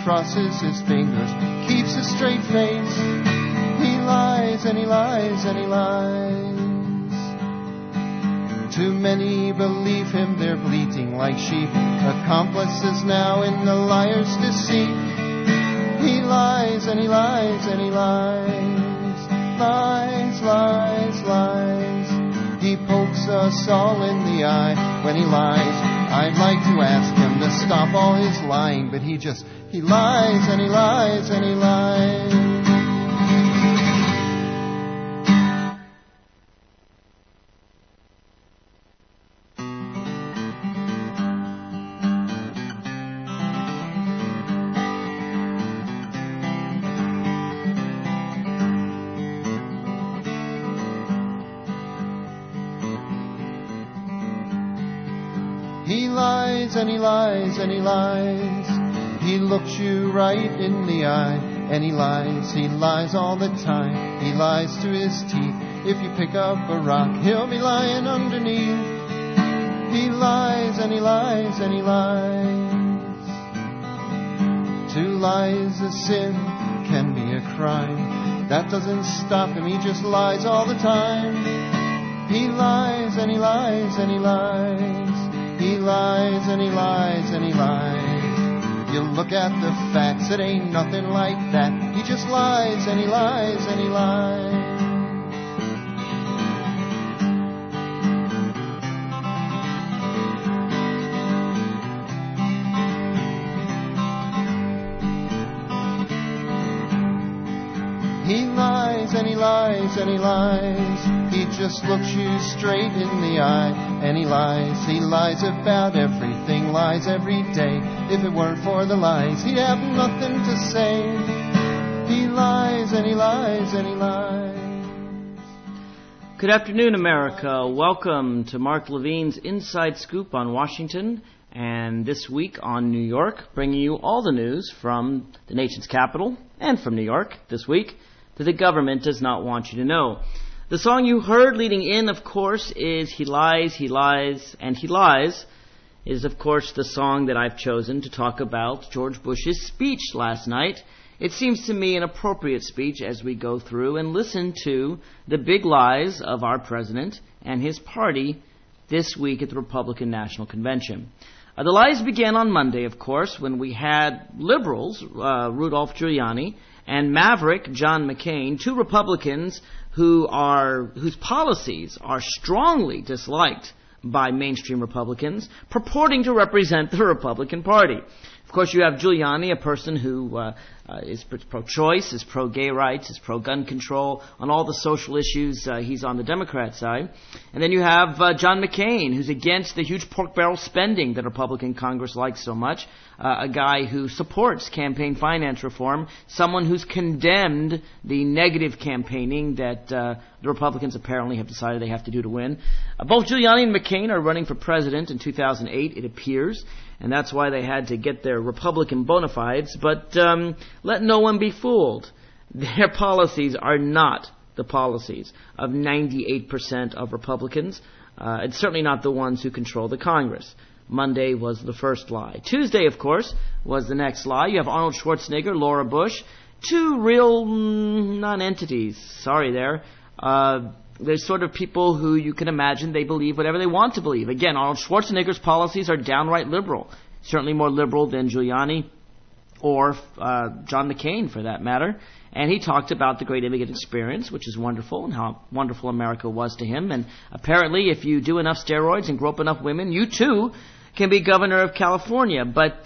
crosses his fingers, keeps a straight face. He lies and he lies and he lies. Too many believe him, they're bleating like sheep, accomplices now in the liar's deceit. He lies and he lies and he lies. Lies, lies, lies. He pokes us all in the eye when he lies. I'd like to ask him to stop all his lying, but he lies and he lies and he lies. He lies and he lies and he lies. He looks you right in the eye and he lies. He lies all the time. He lies to his teeth. If you pick up a rock, he'll be lying underneath. He lies and he lies and he lies. Two lies a sin, can be a crime. That doesn't stop him, he just lies all the time. He lies and he lies and he lies. He lies and he lies and he lies. You look at the facts, it ain't nothing like that. He just lies and he lies and he lies. He lies and he lies and he lies. He just looks you straight in the eye and he lies. He lies about everything, lies every day. If it weren't for the lies, he'd have nothing to say. He lies and he lies and he lies. Good afternoon, America. Welcome to Mark Levine's Inside Scoop on Washington, and this week on New York, bringing you all the news from the nation's capital and from New York this week that the government does not want you to know. The song you heard leading in, of course, is He Lies, He Lies, and He Lies, is, of course, the song that I've chosen to talk about George Bush's speech last night. It seems to me an appropriate speech as we go through and listen to the big lies of our president and his party this week at the Republican National Convention. The lies began on Monday, of course, when we had liberals, Rudolph Giuliani, and maverick John McCain, two Republicans whose policies are strongly disliked by mainstream Republicans, purporting to represent the Republican Party. Of course, you have Giuliani, a person who is pro-choice, is pro-gay rights, is pro-gun control. On all the social issues, he's on the Democrat side. And then you have John McCain, who's against the huge pork barrel spending that Republican Congress likes so much. A guy who supports campaign finance reform, someone who's condemned the negative campaigning that the Republicans apparently have decided they have to do to win. Both Giuliani and McCain are running for president in 2008, it appears, and that's why they had to get their Republican bona fides. But let no one be fooled. Their policies are not the policies of 98% of Republicans. It's certainly not the ones who control the Congress. Monday was the first lie. Tuesday, of course, was the next lie. You have Arnold Schwarzenegger, Laura Bush, two real non-entities. Sorry there. They're sort of people who you can imagine they believe whatever they want to believe. Again, Arnold Schwarzenegger's policies are downright liberal. Certainly more liberal than Giuliani or John McCain, for that matter. And he talked about the great immigrant experience, which is wonderful, and how wonderful America was to him. And apparently, if you do enough steroids and grow up enough women, you too can be governor of California. But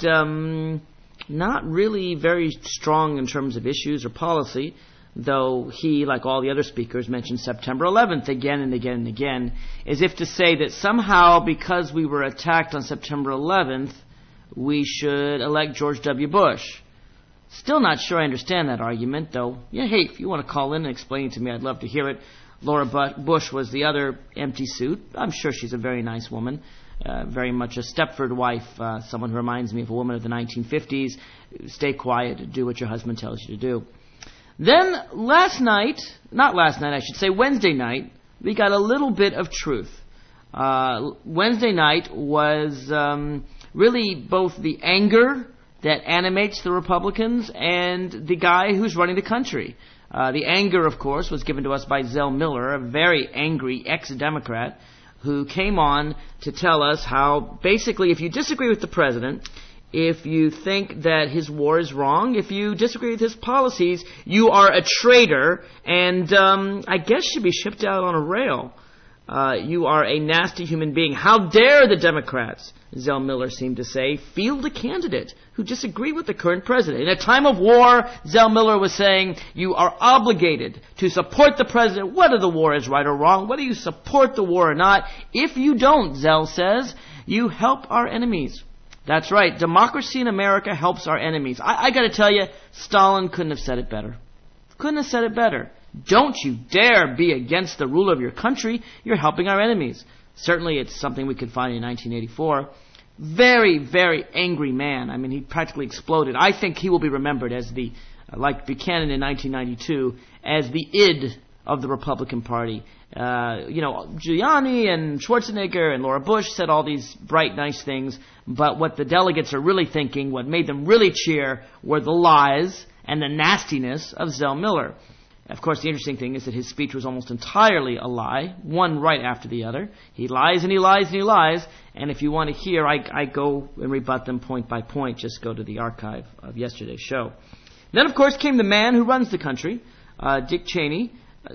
not really very strong in terms of issues or policy, though he, like all the other speakers, mentioned September 11th again and again and again, as if to say that somehow because we were attacked on September 11th, we should elect George W. Bush. Still not sure I understand that argument, though. Yeah, hey, if you want to call in and explain it to me, I'd love to hear it. Laura Bush was the other empty suit. I'm sure she's a very nice woman, very much a Stepford wife, someone who reminds me of a woman of the 1950s. Stay quiet, do what your husband tells you to do. Then Wednesday night, we got a little bit of truth. Wednesday night was really both the anger that animates the Republicans and the guy who's running the country. The anger, of course, was given to us by Zell Miller, a very angry ex-Democrat, who came on to tell us how, basically, if you disagree with the president, if you think that his war is wrong, if you disagree with his policies, you are a traitor and I guess should be shipped out on a rail. You are a nasty human being. How dare the Democrats, Zell Miller seemed to say, field a candidate who disagreed with the current president. In a time of war, Zell Miller was saying, you are obligated to support the president, whether the war is right or wrong, whether you support the war or not. If you don't, Zell says, you help our enemies. That's right. Democracy in America helps our enemies. I got to tell you, Stalin couldn't have said it better. Couldn't have said it better. Don't you dare be against the rule of your country. You're helping our enemies. Certainly it's something we could find in 1984. Very, very angry man. I mean, he practically exploded. I think he will be remembered as the, like Buchanan in 1992, as the id of the Republican Party. Giuliani and Schwarzenegger and Laura Bush said all these bright, nice things, but what the delegates are really thinking, what made them really cheer, were the lies and the nastiness of Zell Miller. Of course, the interesting thing is that his speech was almost entirely a lie, one right after the other. He lies and he lies and he lies, and if you want to hear, I go and rebut them point by point. Just go to the archive of yesterday's show. Then, of course, came the man who runs the country, Dick Cheney,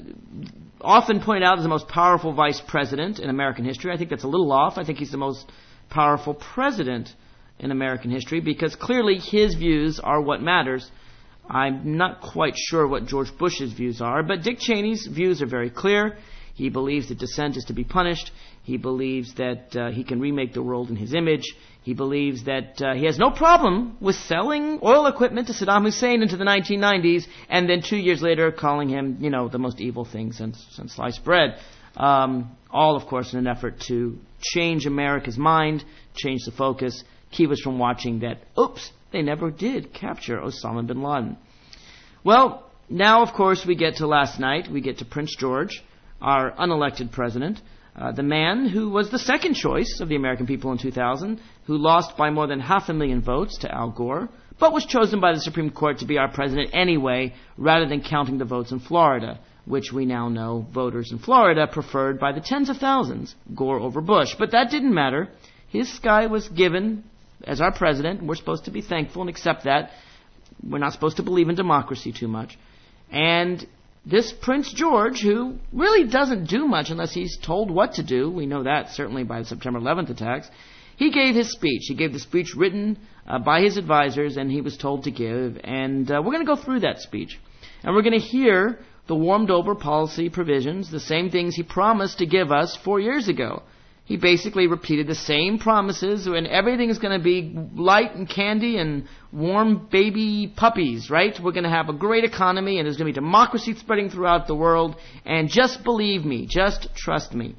often pointed out as the most powerful vice president in American history. I think that's a little off. I think he's the most powerful president in American history because clearly his views are what matters. I'm not quite sure what George Bush's views are, but Dick Cheney's views are very clear. He believes that dissent is to be punished. He believes that he can remake the world in his image. He believes that he has no problem with selling oil equipment to Saddam Hussein into the 1990s and then 2 years later calling him, the most evil thing since sliced bread. All, of course, in an effort to change America's mind, change the focus, keep us from watching that, oops, they never did capture Osama bin Laden. Well, now, of course, we get to last night. We get to Prince George, our unelected president, the man who was the second choice of the American people in 2000, who lost by more than 500,000 votes to Al Gore, but was chosen by the Supreme Court to be our president anyway, rather than counting the votes in Florida, which we now know voters in Florida preferred by the tens of thousands, Gore over Bush. But that didn't matter. His sky was given as our president. We're supposed to be thankful and accept that. We're not supposed to believe in democracy too much. And this Prince George, who really doesn't do much unless he's told what to do, we know that certainly by the September 11th attacks, he gave his speech. He gave the speech written by his advisors, and he was told to give. And we're going to go through that speech. And we're going to hear the warmed-over policy provisions, the same things he promised to give us 4 years ago. He basically repeated the same promises, and everything is going to be light and candy and warm baby puppies, right? We're going to have a great economy, and there's going to be democracy spreading throughout the world, and just believe me, just trust me.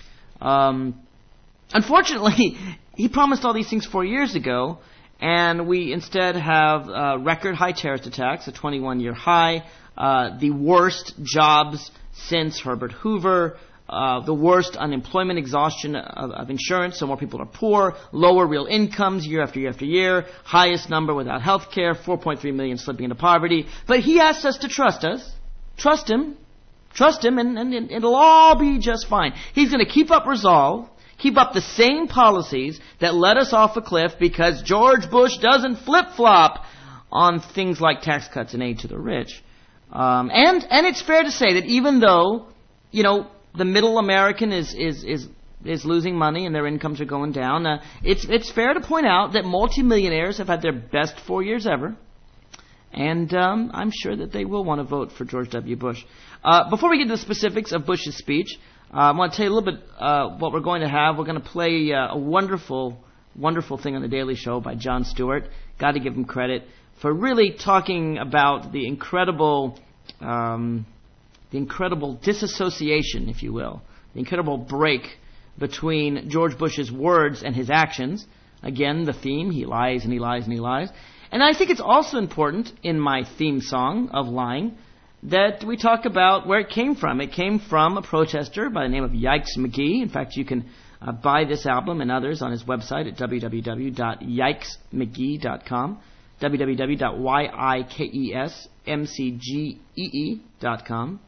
Unfortunately, he promised all these things 4 years ago, and we instead have record high terrorist attacks, a 21-year high, the worst jobs since Herbert Hoover, the worst unemployment exhaustion of insurance, so more people are poor, lower real incomes year after year after year, highest number without health care, 4.3 million slipping into poverty. But he asks us to trust us, trust him, and it'll all be just fine. He's going to keep up resolve, keep up the same policies that led us off a cliff because George Bush doesn't flip-flop on things like tax cuts and aid to the rich. And it's fair to say that even though, the middle American is losing money and their incomes are going down, it's fair to point out that multimillionaires have had their best 4 years ever. And I'm sure that they will want to vote for George W. Bush. Before we get to the specifics of Bush's speech, I want to tell you a little bit what we're going to have. We're going to play a wonderful, wonderful thing on The Daily Show by Jon Stewart. Got to give him credit for really talking about the incredible disassociation, if you will, the incredible break between George Bush's words and his actions. Again, the theme, he lies and he lies and he lies. And I think it's also important in my theme song of lying that we talk about where it came from. It came from a protester by the name of Yikes McGee. In fact, you can buy this album and others on his website at www.yikesmcgee.com. www.yikesmcgee.com,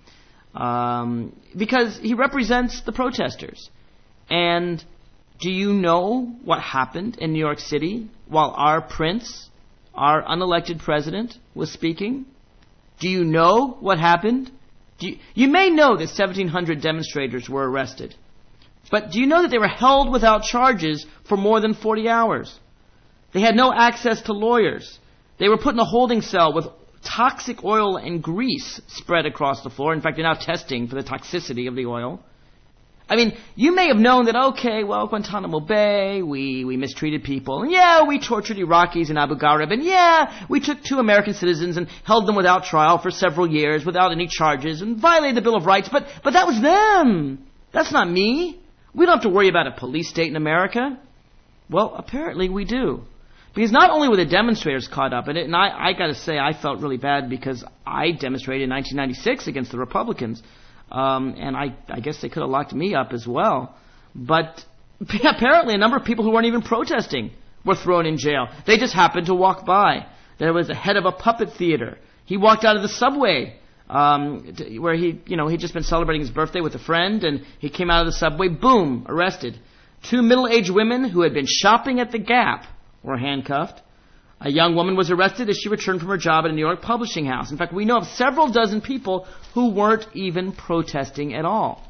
because he represents the protesters. And do you know what happened in New York City while our prince, our unelected president, was speaking? Do you know what happened? You may know that 1,700 demonstrators were arrested. But do you know that they were held without charges for more than 40 hours? They had no access to lawyers. They were put in a holding cell with toxic oil and grease spread across the floor. In fact, they're now testing for the toxicity of the oil. I mean, you may have known that, okay, well, Guantanamo Bay, we mistreated people. And yeah, we tortured Iraqis in Abu Ghraib. And yeah, we took 2 American citizens and held them without trial for several years without any charges and violated the Bill of Rights. But that was them. That's not me. We don't have to worry about a police state in America. Well, apparently we do. Because not only were the demonstrators caught up in it, and I got to say I felt really bad because I demonstrated in 1996 against the Republicans. And I guess they could have locked me up as well. But apparently a number of people who weren't even protesting were thrown in jail. They just happened to walk by. There was the head of a puppet theater. He walked out of the subway where he'd just been celebrating his birthday with a friend, and he came out of the subway, boom, arrested. 2 middle-aged women who had been shopping at the Gap were handcuffed. A young woman was arrested as she returned from her job at a New York publishing house. In fact, we know of several dozen people who weren't even protesting at all.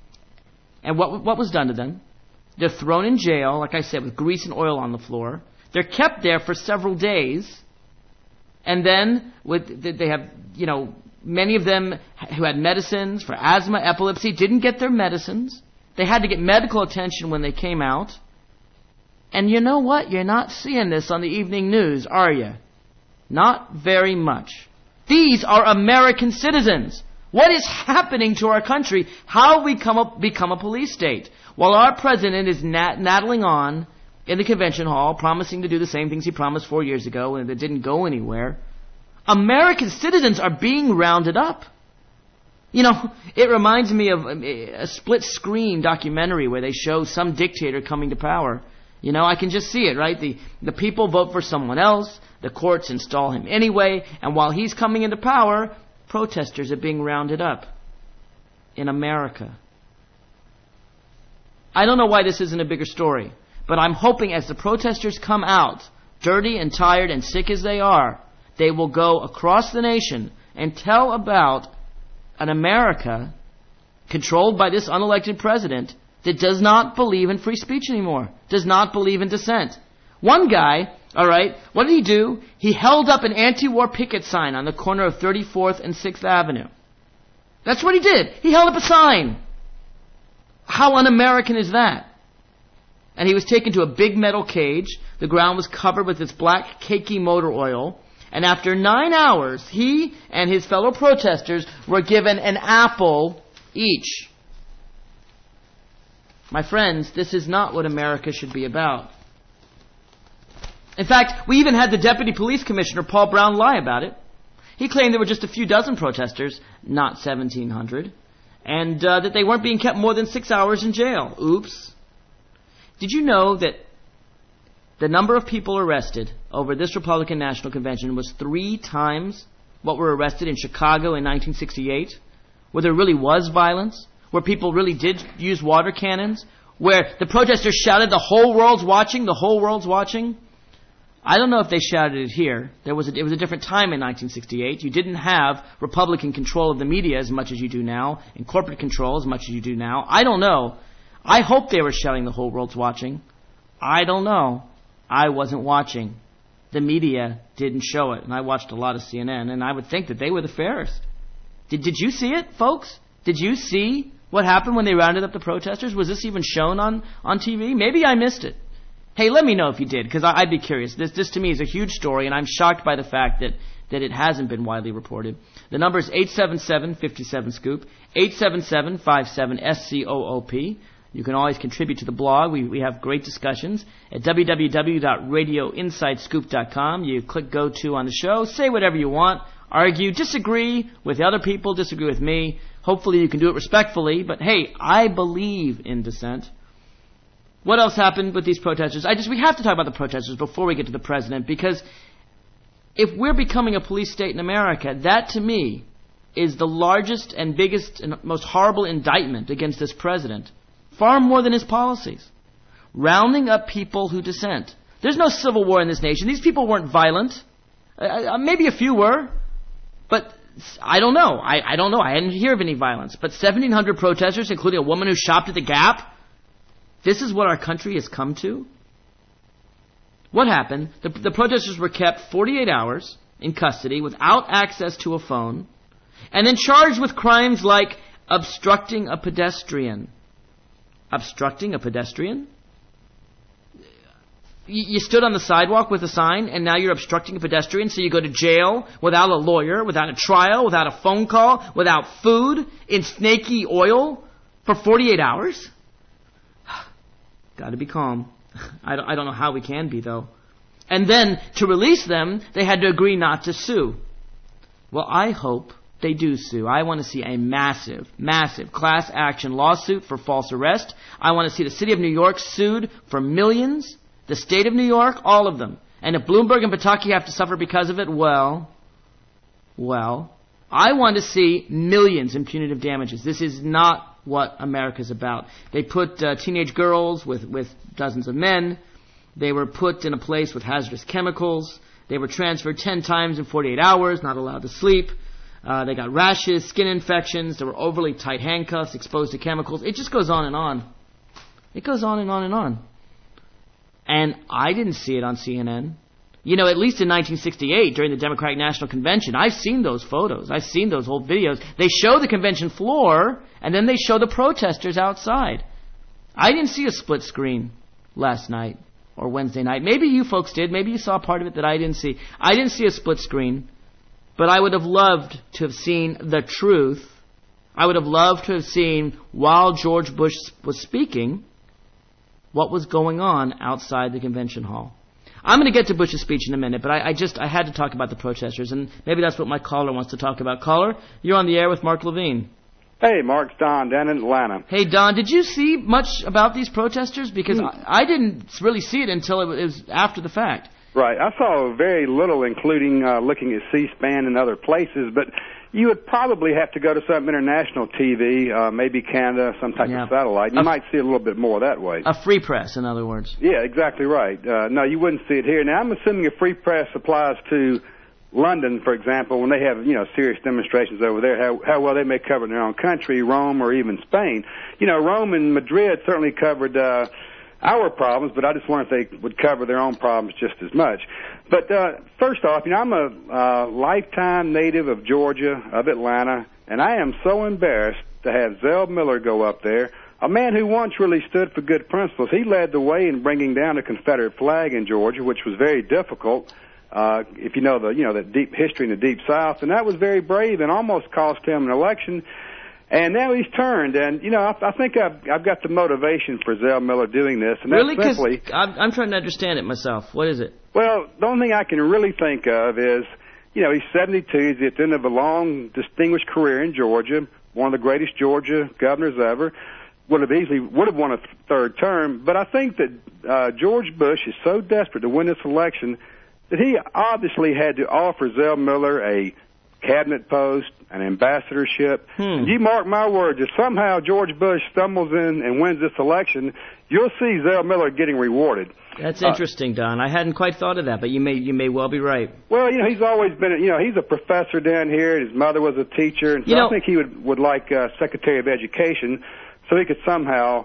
And what was done to them? They're thrown in jail, like I said, with grease and oil on the floor. They're kept there for several days. And then they have, many of them who had medicines for asthma, epilepsy, didn't get their medicines. They had to get medical attention when they came out. And you know what? You're not seeing this on the evening news, are you? Not very much. These are American citizens. What is happening to our country? How have we become a police state? While our president is nattling on in the convention hall, promising to do the same things he promised 4 years ago and that didn't go anywhere, American citizens are being rounded up. It reminds me of a split-screen documentary where they show some dictator coming to power. I can just see it, right? The people vote for someone else, the courts install him anyway, and while he's coming into power, protesters are being rounded up in America. I don't know why this isn't a bigger story, but I'm hoping as the protesters come out, dirty and tired and sick as they are, they will go across the nation and tell about an America controlled by this unelected president that does not believe in free speech anymore, does not believe in dissent. One guy, all right, what did he do? He held up an anti-war picket sign on the corner of 34th and 6th Avenue. That's what he did. He held up a sign. How un-American is that? And he was taken to a big metal cage. The ground was covered with this black, cakey motor oil. And after 9 hours, he and his fellow protesters were given an apple each. My friends, this is not what America should be about. In fact, we even had the Deputy Police Commissioner, Paul Brown, lie about it. He claimed there were just a few dozen protesters, not 1,700, and that they weren't being kept more than 6 hours in jail. Oops. Did you know that the number of people arrested over this Republican National Convention was 3 times what were arrested in Chicago in 1968, where there really was violence, where people really did use water cannons, where the protesters shouted, "The whole world's watching, the whole world's watching"? I don't know if they shouted it here. It was a different time in 1968. You didn't have Republican control of the media as much as you do now, and corporate control as much as you do now. I don't know. I hope they were shouting, "The whole world's watching." I don't know. I wasn't watching. The media didn't show it, and I watched a lot of CNN, and I would think that they were the fairest. Did you see it, folks? Did you see what happened when they rounded up the protesters? Was this even shown on TV? Maybe I missed it. Hey, let me know if you did, because I'd be curious. This to me is a huge story, and I'm shocked by the fact that it hasn't been widely reported. The number is 877-57-SCOOP, 877-57-SCOOP. You can always contribute to the blog. We have great discussions at www.radioinsidescoop.com. You click Go To on the show, say whatever you want, argue, disagree with the other people, disagree with me. Hopefully you can do it respectfully, but hey, I believe in dissent. What else happened with these protesters? We have to talk about the protesters before we get to the president, because if we're becoming a police state in America, that to me is the largest and biggest and most horrible indictment against this president, far more than his policies. Rounding up people who dissent. There's no civil war in this nation. These people weren't violent. Maybe a few were, but I don't know. I don't know. I didn't hear of any violence. But 1,700 protesters, including a woman who shopped at the Gap. This is what our country has come to? What happened? The protesters were kept 48 hours in custody without access to a phone, and then charged with crimes like obstructing a pedestrian. Obstructing a pedestrian? You stood on the sidewalk with a sign, and now you're obstructing a pedestrian, so you go to jail without a lawyer, without a trial, without a phone call, without food, in snaky oil for 48 hours? Got to be calm. I don't know how we can be, though. And then, to release them, they had to agree not to sue. Well, I hope they do sue. I want to see a massive, massive class action lawsuit for false arrest. I want to see the city of New York sued for millions. The state of New York, all of them. And if Bloomberg and Pataki have to suffer because of it, well, I want to see millions in punitive damages. This is not what America's about. They put teenage girls with dozens of men. They were put in a place with hazardous chemicals. They were transferred 10 times in 48 hours, not allowed to sleep. They got rashes, skin infections. There were overly tight handcuffs, exposed to chemicals. It just goes on and on. It goes on and on and on. And I didn't see it on CNN. You know, at least in 1968, during the Democratic National Convention, I've seen those photos. I've seen those old videos. They show the convention floor, and then they show the protesters outside. I didn't see a split screen last night or Wednesday night. Maybe you folks did. Maybe you saw part of it that I didn't see. I didn't see a split screen, but I would have loved to have seen the truth. I would have loved to have seen, while George Bush was speaking, what was going on outside the convention hall. I'm going to get to Bush's speech in a minute, but I had to talk about the protesters, and maybe that's what my caller wants to talk about. Caller, you're on the air with Mark Levine. Hey, Mark, it's Don down in Atlanta. Hey, Don, did you see much about these protesters? Because I didn't really see it until it was after the fact. Right. I saw very little, including looking at C-SPAN and other places, but you would probably have to go to some international TV, maybe Canada, some type of satellite. You might see a little bit more that way. A free press, in other words. Yeah, exactly right. No, you wouldn't see it here. Now, I'm assuming a free press applies to London, for example, when they have, serious demonstrations over there, how well they may cover their own country, Rome, or even Spain. Rome and Madrid certainly covered our problems, but I just wonder if they would cover their own problems just as much. But first off, I'm a lifetime native of Georgia, of Atlanta, and I am so embarrassed to have Zell Miller go up there, a man who once really stood for good principles. He led the way in bringing down the Confederate flag in Georgia, which was very difficult, if you know the deep history in the Deep South, and that was very brave and almost cost him an election. And now he's turned, and, I think I've got the motivation for Zell Miller doing this. And really? Because I'm trying to understand it myself. What is it? Well, the only thing I can really think of is, he's 72. He's at the end of a long, distinguished career in Georgia, one of the greatest Georgia governors ever. Would have won a third term. But I think that George Bush is so desperate to win this election that he obviously had to offer Zell Miller a cabinet post, an ambassadorship. And you mark my words, if somehow George Bush stumbles in and wins this election, you'll see Zell Miller getting rewarded. That's interesting, Don. I hadn't quite thought of that, but you may well be right. Well, he's always been, he's a professor down here. His mother was a teacher, and so I think he would like Secretary of Education, so he could somehow,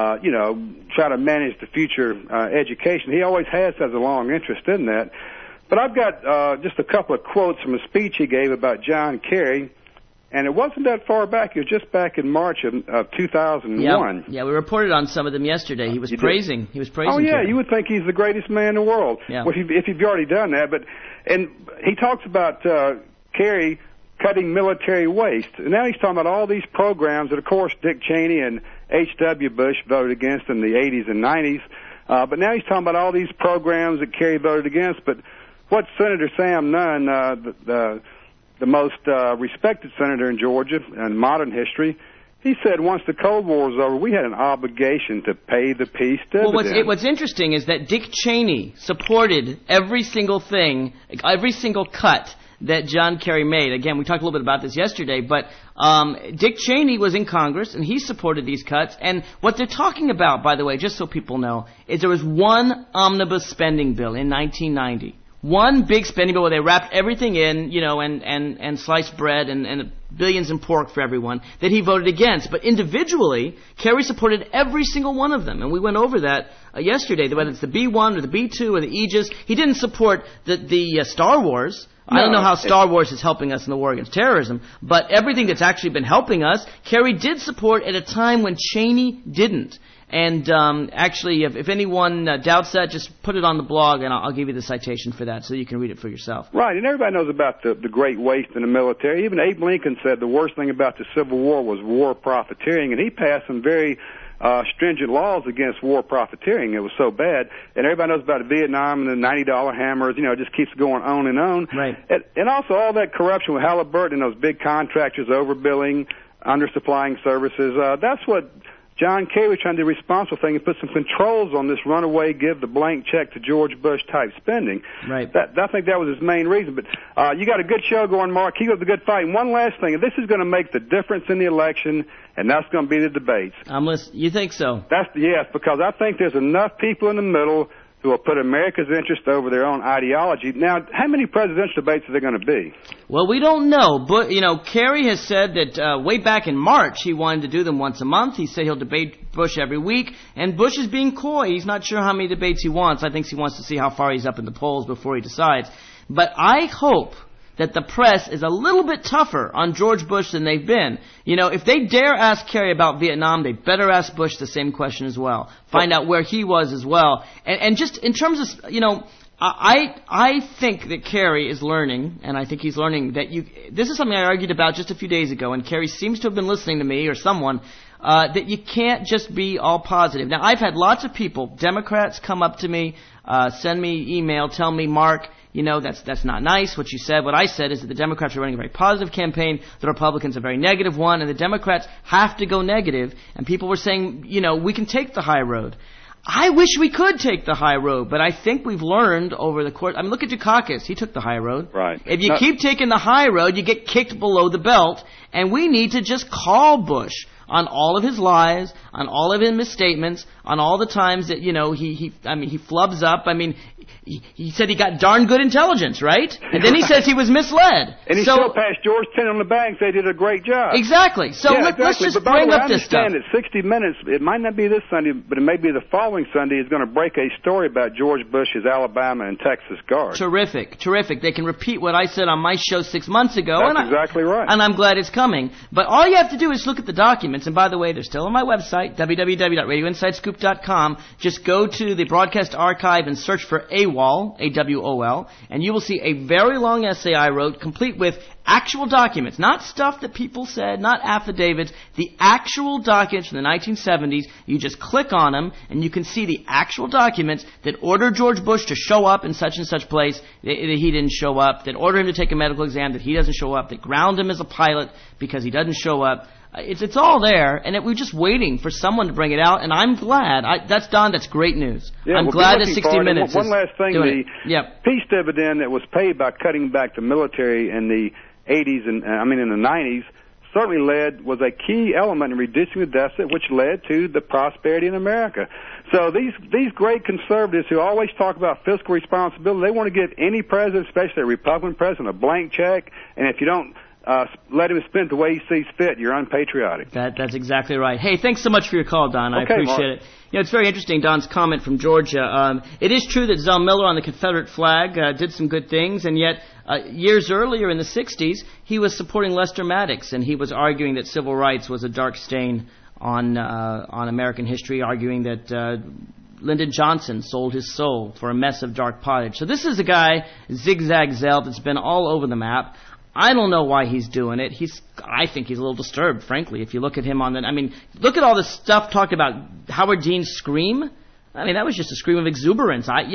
try to manage the future education. He always has a long interest in that. But I've got just a couple of quotes from a speech he gave about John Kerry, and it wasn't that far back. It was just back in March of 2001. Yeah, we reported on some of them yesterday. He was praising. He was praising. Oh yeah, Kerry. You would think he's the greatest man in the world. Yeah. Well, if you've already done that, and he talks about Kerry cutting military waste, and now he's talking about all these programs that, of course, Dick Cheney and H.W. Bush voted against in the 80s and 90s. But now he's talking about all these programs that Kerry voted against, but what Senator Sam Nunn, the most respected senator in Georgia in modern history, He said once the Cold War was over, we had an obligation to pay the peace dividend. Well, what's interesting is that Dick Cheney supported every single thing, every single cut that John Kerry made. Again, we talked a little bit about this yesterday, but Dick Cheney was in Congress, and he supported these cuts. And what they're talking about, by the way, just so people know, is there was one omnibus spending bill in 1990. One big spending bill where they wrapped everything in, and sliced bread and billions in pork for everyone that he voted against. But individually, Kerry supported every single one of them. And we went over that yesterday, whether it's the B-1 or the B-2 or the Aegis. He didn't support the Star Wars. No, I don't know how Star Wars is helping us in the war against terrorism, but everything that's actually been helping us, Kerry did support at a time when Cheney didn't. And actually, if anyone doubts that, just put it on the blog, and I'll give you the citation for that so you can read it for yourself. Right, and everybody knows about the great waste in the military. Even Abe Lincoln said the worst thing about the Civil War was war profiteering, and he passed some very stringent laws against war profiteering. It was so bad. And everybody knows about Vietnam and the $90 hammers. It just keeps going on and on. Right. And also all that corruption with Halliburton and those big contractors overbilling, undersupplying services. That's what John Kerry was trying to do a responsible thing and put some controls on this runaway, give the blank check to George Bush type spending. Right. I think that was his main reason. But you got a good show going, Mark. Keep up the good fight. And one last thing. This is going to make the difference in the election, and that's going to be the debates. You think so? Yes, because I think there's enough people in the middle who will put America's interest over their own ideology. Now, how many presidential debates are there going to be? Well, we don't know. But, Kerry has said that way back in March he wanted to do them once a month. He said he'll debate Bush every week. And Bush is being coy. He's not sure how many debates he wants. I think he wants to see how far he's up in the polls before he decides. But I hope that the press is a little bit tougher on George Bush than they've been. If they dare ask Kerry about Vietnam, they better ask Bush the same question as well. Find out where he was as well. And just in terms of, I think that Kerry is learning, and I think he's learning that this is something I argued about just a few days ago, and Kerry seems to have been listening to me or someone, that you can't just be all positive. Now, I've had lots of people, Democrats, come up to me, send me email, tell me, Mark, that's not nice, what you said. What I said is that the Democrats are running a very positive campaign, the Republicans a very negative one, and the Democrats have to go negative. And people were saying, we can take the high road. I wish we could take the high road, but I think we've learned over the course. Look at Dukakis. He took the high road. Right. If you keep taking the high road, you get kicked below the belt, and we need to just call Bush on all of his lies, on all of his misstatements, on all the times that, he flubs up. He said he got darn good intelligence, right? And then he says he was misled. And he still passed George Tenet on the back and said he did a great job. Exactly. So let's just bring up this stuff. I understand that 60 Minutes, it might not be this Sunday, but it may be the following Sunday, is going to break a story about George Bush's Alabama and Texas Guard. Terrific. They can repeat what I said on my show 6 months ago. That's exactly right. And I'm glad it's coming. But all you have to do is look at the documents. And by the way, they're still on my website, www.radioinsidescoop.com. Just go to the broadcast archive and search for AWOL, A-W-O-L, and you will see a very long essay I wrote, complete with actual documents, not stuff that people said, not affidavits, the actual documents from the 1970s. You just click on them, and you can see the actual documents that ordered George Bush to show up in such and such place, that he didn't show up, that ordered him to take a medical exam, that he doesn't show up, that ground him as a pilot because he doesn't show up. It's all there, and we're just waiting for someone to bring it out, and I'm glad. That's great news. Yeah, I'm glad that 60 Minutes One last thing, the Yep. peace dividend that was paid by cutting back the military in the 80s and in the 90s certainly was a key element in reducing the deficit, which led to the prosperity in America. So these great conservatives who always talk about fiscal responsibility, they want to give any president, especially a Republican president, a blank check, and if you don't let him spend the way he sees fit, you're unpatriotic. That's exactly right. Hey, thanks so much for your call, Don. I appreciate Mark. it. It's very interesting, Don's comment from Georgia. It is true that Zell Miller on the Confederate flag did some good things, and yet years earlier in the 60s, he was supporting Lester Maddox, and he was arguing that civil rights was a dark stain on American history, arguing that Lyndon Johnson sold his soul for a mess of dark pottage. So this is a guy, Zigzag Zell, that's been all over the map. I don't know why he's doing it. I think he's a little disturbed, frankly. If you look at him look at all this stuff talked about Howard Dean's scream. That was just a scream of exuberance. I've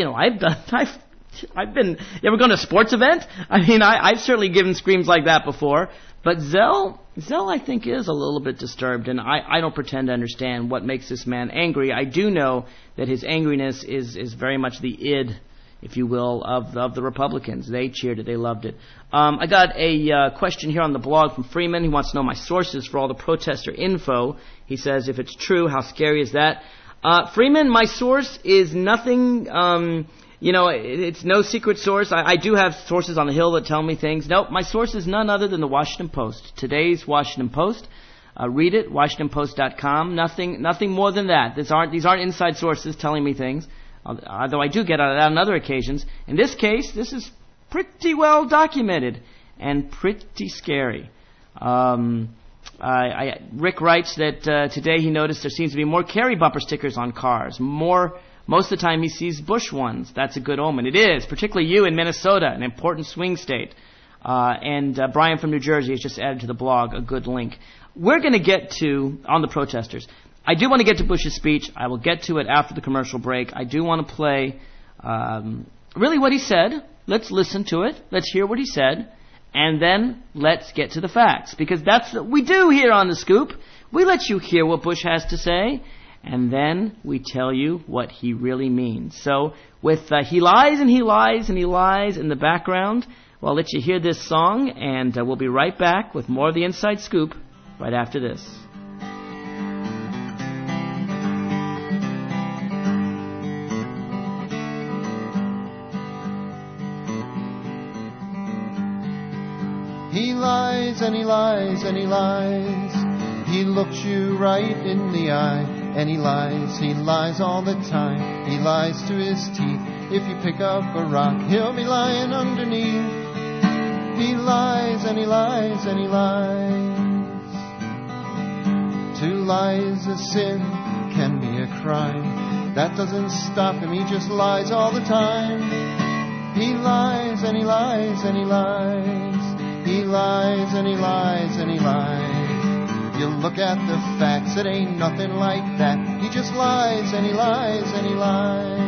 been. You ever gone to a sports event? I've certainly given screams like that before. But Zell, I think, is a little bit disturbed, and I don't pretend to understand what makes this man angry. I do know that his angriness is very much the id, if you will, of the Republicans. They cheered it. They loved it. I got a question here on the blog from Freeman. He wants to know my sources for all the protester info. He says, if it's true, how scary is that? Freeman, my source is nothing, it's no secret source. I do have sources on the Hill that tell me things. Nope, my source is none other than the Washington Post. Today's Washington Post. Read it, WashingtonPost.com. Nothing more than that. These aren't inside sources telling me things. Although I do get out of that on other occasions. In this case, this is pretty well documented and pretty scary. Rick writes that today he noticed there seems to be more Kerry bumper stickers on cars. Most of the time he sees Bush ones. That's a good omen. It is, particularly you in Minnesota, an important swing state. And Brian from New Jersey has just added to the blog a good link. We're going to get to, on the protesters, I do want to get to Bush's speech. I will get to it after the commercial break. I do want to play really what he said. Let's listen to it. Let's hear what he said. And then let's get to the facts. Because that's what we do here on The Scoop. We let you hear what Bush has to say. And then we tell you what he really means. So with he lies and he lies and he lies in the background, well, I'll let you hear this song. And we'll be right back with more of the Inside Scoop right after this. He lies and he lies and he lies. He looks you right in the eye. And he lies all the time. He lies to his teeth. If you pick up a rock, he'll be lying underneath. He lies and he lies and he lies. To lie is a sin, can be a crime. That doesn't stop him, he just lies all the time. He lies and he lies and he lies. He lies and he lies and he lies. You look at the facts, it ain't nothing like that. He just lies and he lies and he lies.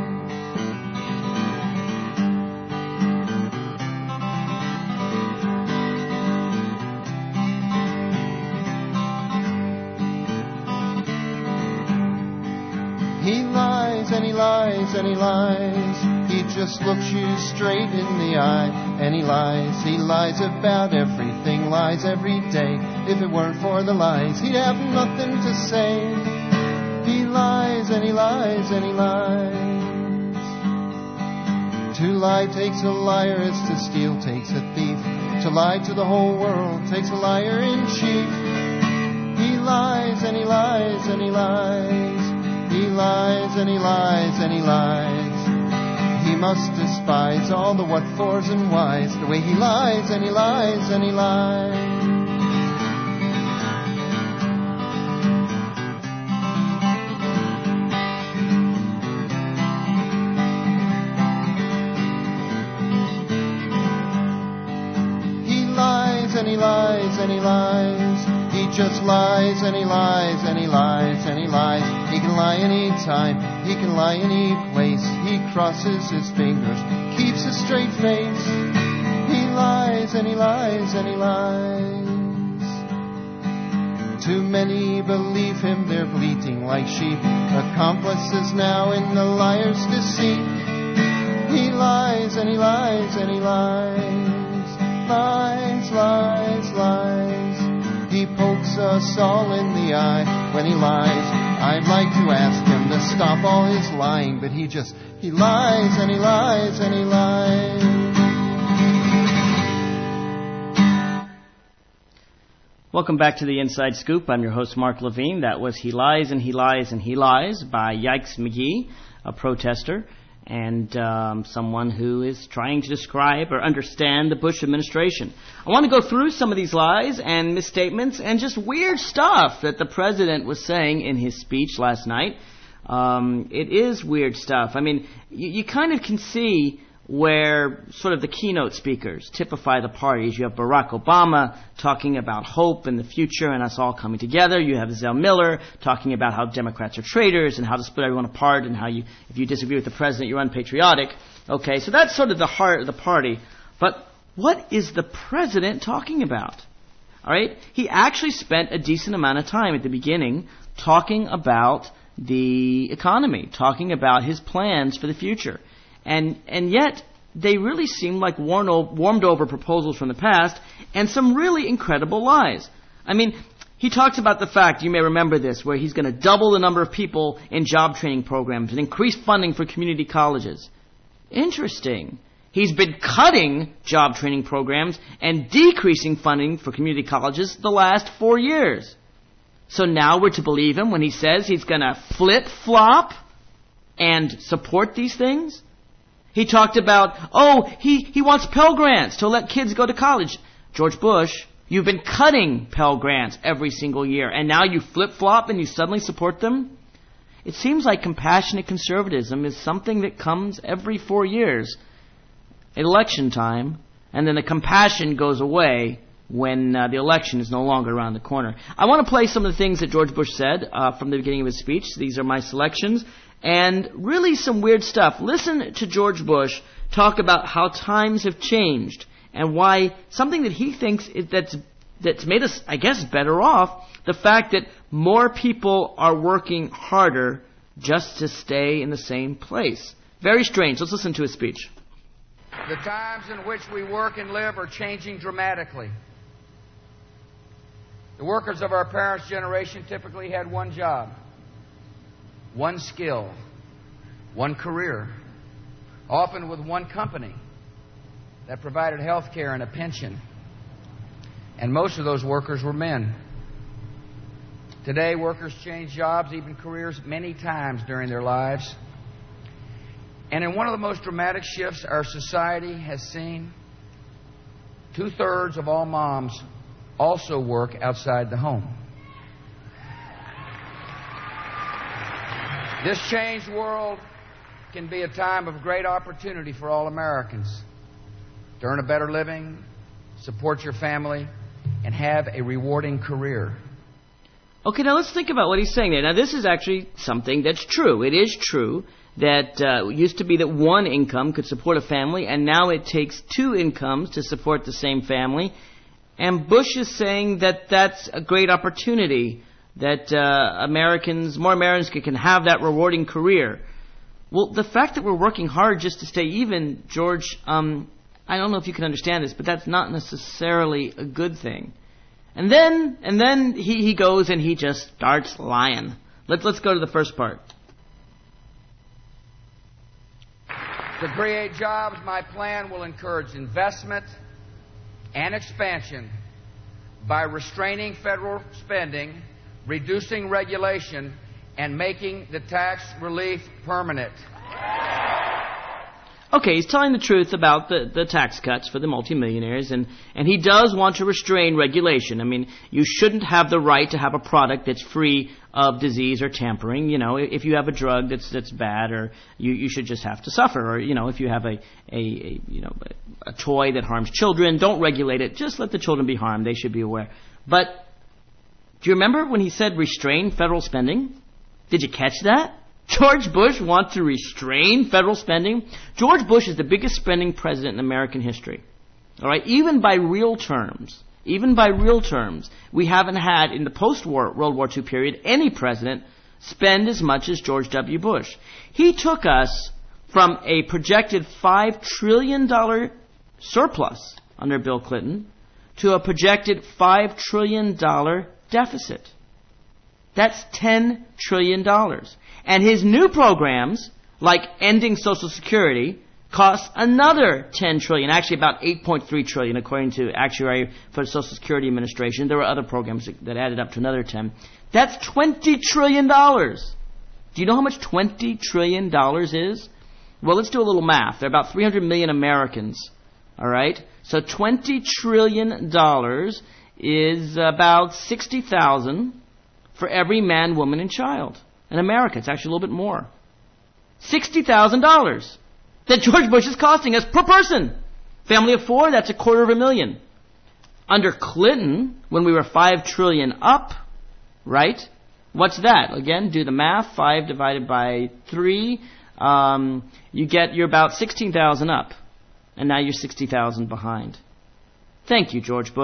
He lies and he lies and he lies. He just looks you straight in the eye. And he lies about everything, lies every day. If it weren't for the lies, he'd have nothing to say. He lies and he lies and he lies. To lie takes a liar, as to steal takes a thief. To lie to the whole world takes a liar in chief. He lies and he lies and he lies. He lies and he lies and he lies. He must despise all the what-fors and whys, the way he lies and he lies and he lies. He lies and he lies and he lies. He just lies and he lies and he lies and he lies. He can lie any time, he can lie any place. He crosses his fingers, keeps a straight face. He lies and he lies and he lies. Too many believe him, they're bleating like sheep, accomplices now in the liar's deceit. He lies and he lies and he lies. Lies, lies, lies. He pokes us all in the eye when he lies. I'd like to ask him to stop all his lying, but he lies and he lies and he lies. Welcome back to the Inside Scoop. I'm your host, Mark Levine. That was He Lies and He Lies and He Lies by Yikes McGee, a protester and someone who is trying to describe or understand the Bush administration. I want to go through some of these lies and misstatements and just weird stuff that the president was saying in his speech last night. It is weird stuff. I mean, you kind of can see where sort of the keynote speakers typify the parties. You have Barack Obama talking about hope in the future and us all coming together. You have Zell Miller talking about how Democrats are traitors and how to split everyone apart and how if you disagree with the president, you're unpatriotic. Okay, so that's sort of the heart of the party. But what is the president talking about? All right? He actually spent a decent amount of time at the beginning talking about the economy, talking about his plans for the future. And yet, they really seem like warmed over proposals from the past and some really incredible lies. I mean, he talks about the fact, you may remember this, where he's going to double the number of people in job training programs and increase funding for community colleges. Interesting. He's been cutting job training programs and decreasing funding for community colleges the last 4 years. So now we're to believe him when he says he's going to flip-flop and support these things? He talked about, he wants Pell Grants to let kids go to college. George Bush, you've been cutting Pell Grants every single year, and now you flip-flop and you suddenly support them? It seems like compassionate conservatism is something that comes every 4 years at election time, and then the compassion goes away when the election is no longer around the corner. I want to play some of the things that George Bush said from the beginning of his speech. These are my selections. And really some weird stuff. Listen to George Bush talk about how times have changed and why something that he thinks that's made us, I guess, better off, the fact that more people are working harder just to stay in the same place. Very strange. Let's listen to his speech. The times in which we work and live are changing dramatically. The workers of our parents' generation typically had one job, one skill, one career, often with one company that provided health care and a pension. And most of those workers were men. Today, workers change jobs, even careers, many times during their lives. And in one of the most dramatic shifts our society has seen, 2/3 of all moms also work outside the home. This changed world can be a time of great opportunity for all Americans to earn a better living, support your family, and have a rewarding career. Okay, now let's think about what he's saying there. Now, this is actually something that's true. It is true that it used to be that one income could support a family, and now it takes two incomes to support the same family. And Bush is saying that that's a great opportunity, that more Americans can have that rewarding career. Well, the fact that we're working hard just to stay even, George, I don't know if you can understand this, but that's not necessarily a good thing. And then he goes and he just starts lying. Let's go to the first part. To create jobs, my plan will encourage investment and expansion by restraining federal spending, reducing regulation, and making the tax relief permanent. Okay, he's telling the truth about the tax cuts for the multimillionaires, and he does want to restrain regulation. I mean, you shouldn't have the right to have a product that's free of disease or tampering. You know, if you have a drug that's bad, or you should just have to suffer. Or, you know, if you have a toy that harms children, don't regulate it. Just let the children be harmed. They should be aware. But do you remember when he said restrain federal spending? Did you catch that? George Bush wants to restrain federal spending. George Bush is the biggest spending president in American history. All right, even by real terms, we haven't had in the post-war World War II period any president spend as much as George W. Bush. He took us from a projected $5 trillion surplus under Bill Clinton to a projected $5 trillion deficit. That's $10 trillion. And his new programs, like ending Social Security, cost another $10 trillion, actually about $8.3 trillion, according to actuary for the Social Security Administration. There were other programs that added up to another 10. That's $20 trillion. Do you know how much $20 trillion is? Well, let's do a little math. There are about 300 million Americans, all right? So $20 trillion is about 60,000 for every man, woman, and child. In America, it's actually a little bit more. $60,000 that George Bush is costing us per person. Family of four, that's $250,000. Under Clinton, when we were $5 trillion up, right? What's that? Again, do the math. 5 divided by 3. You're about 16,000 up. And now you're 60,000 behind. Thank you, George Bush.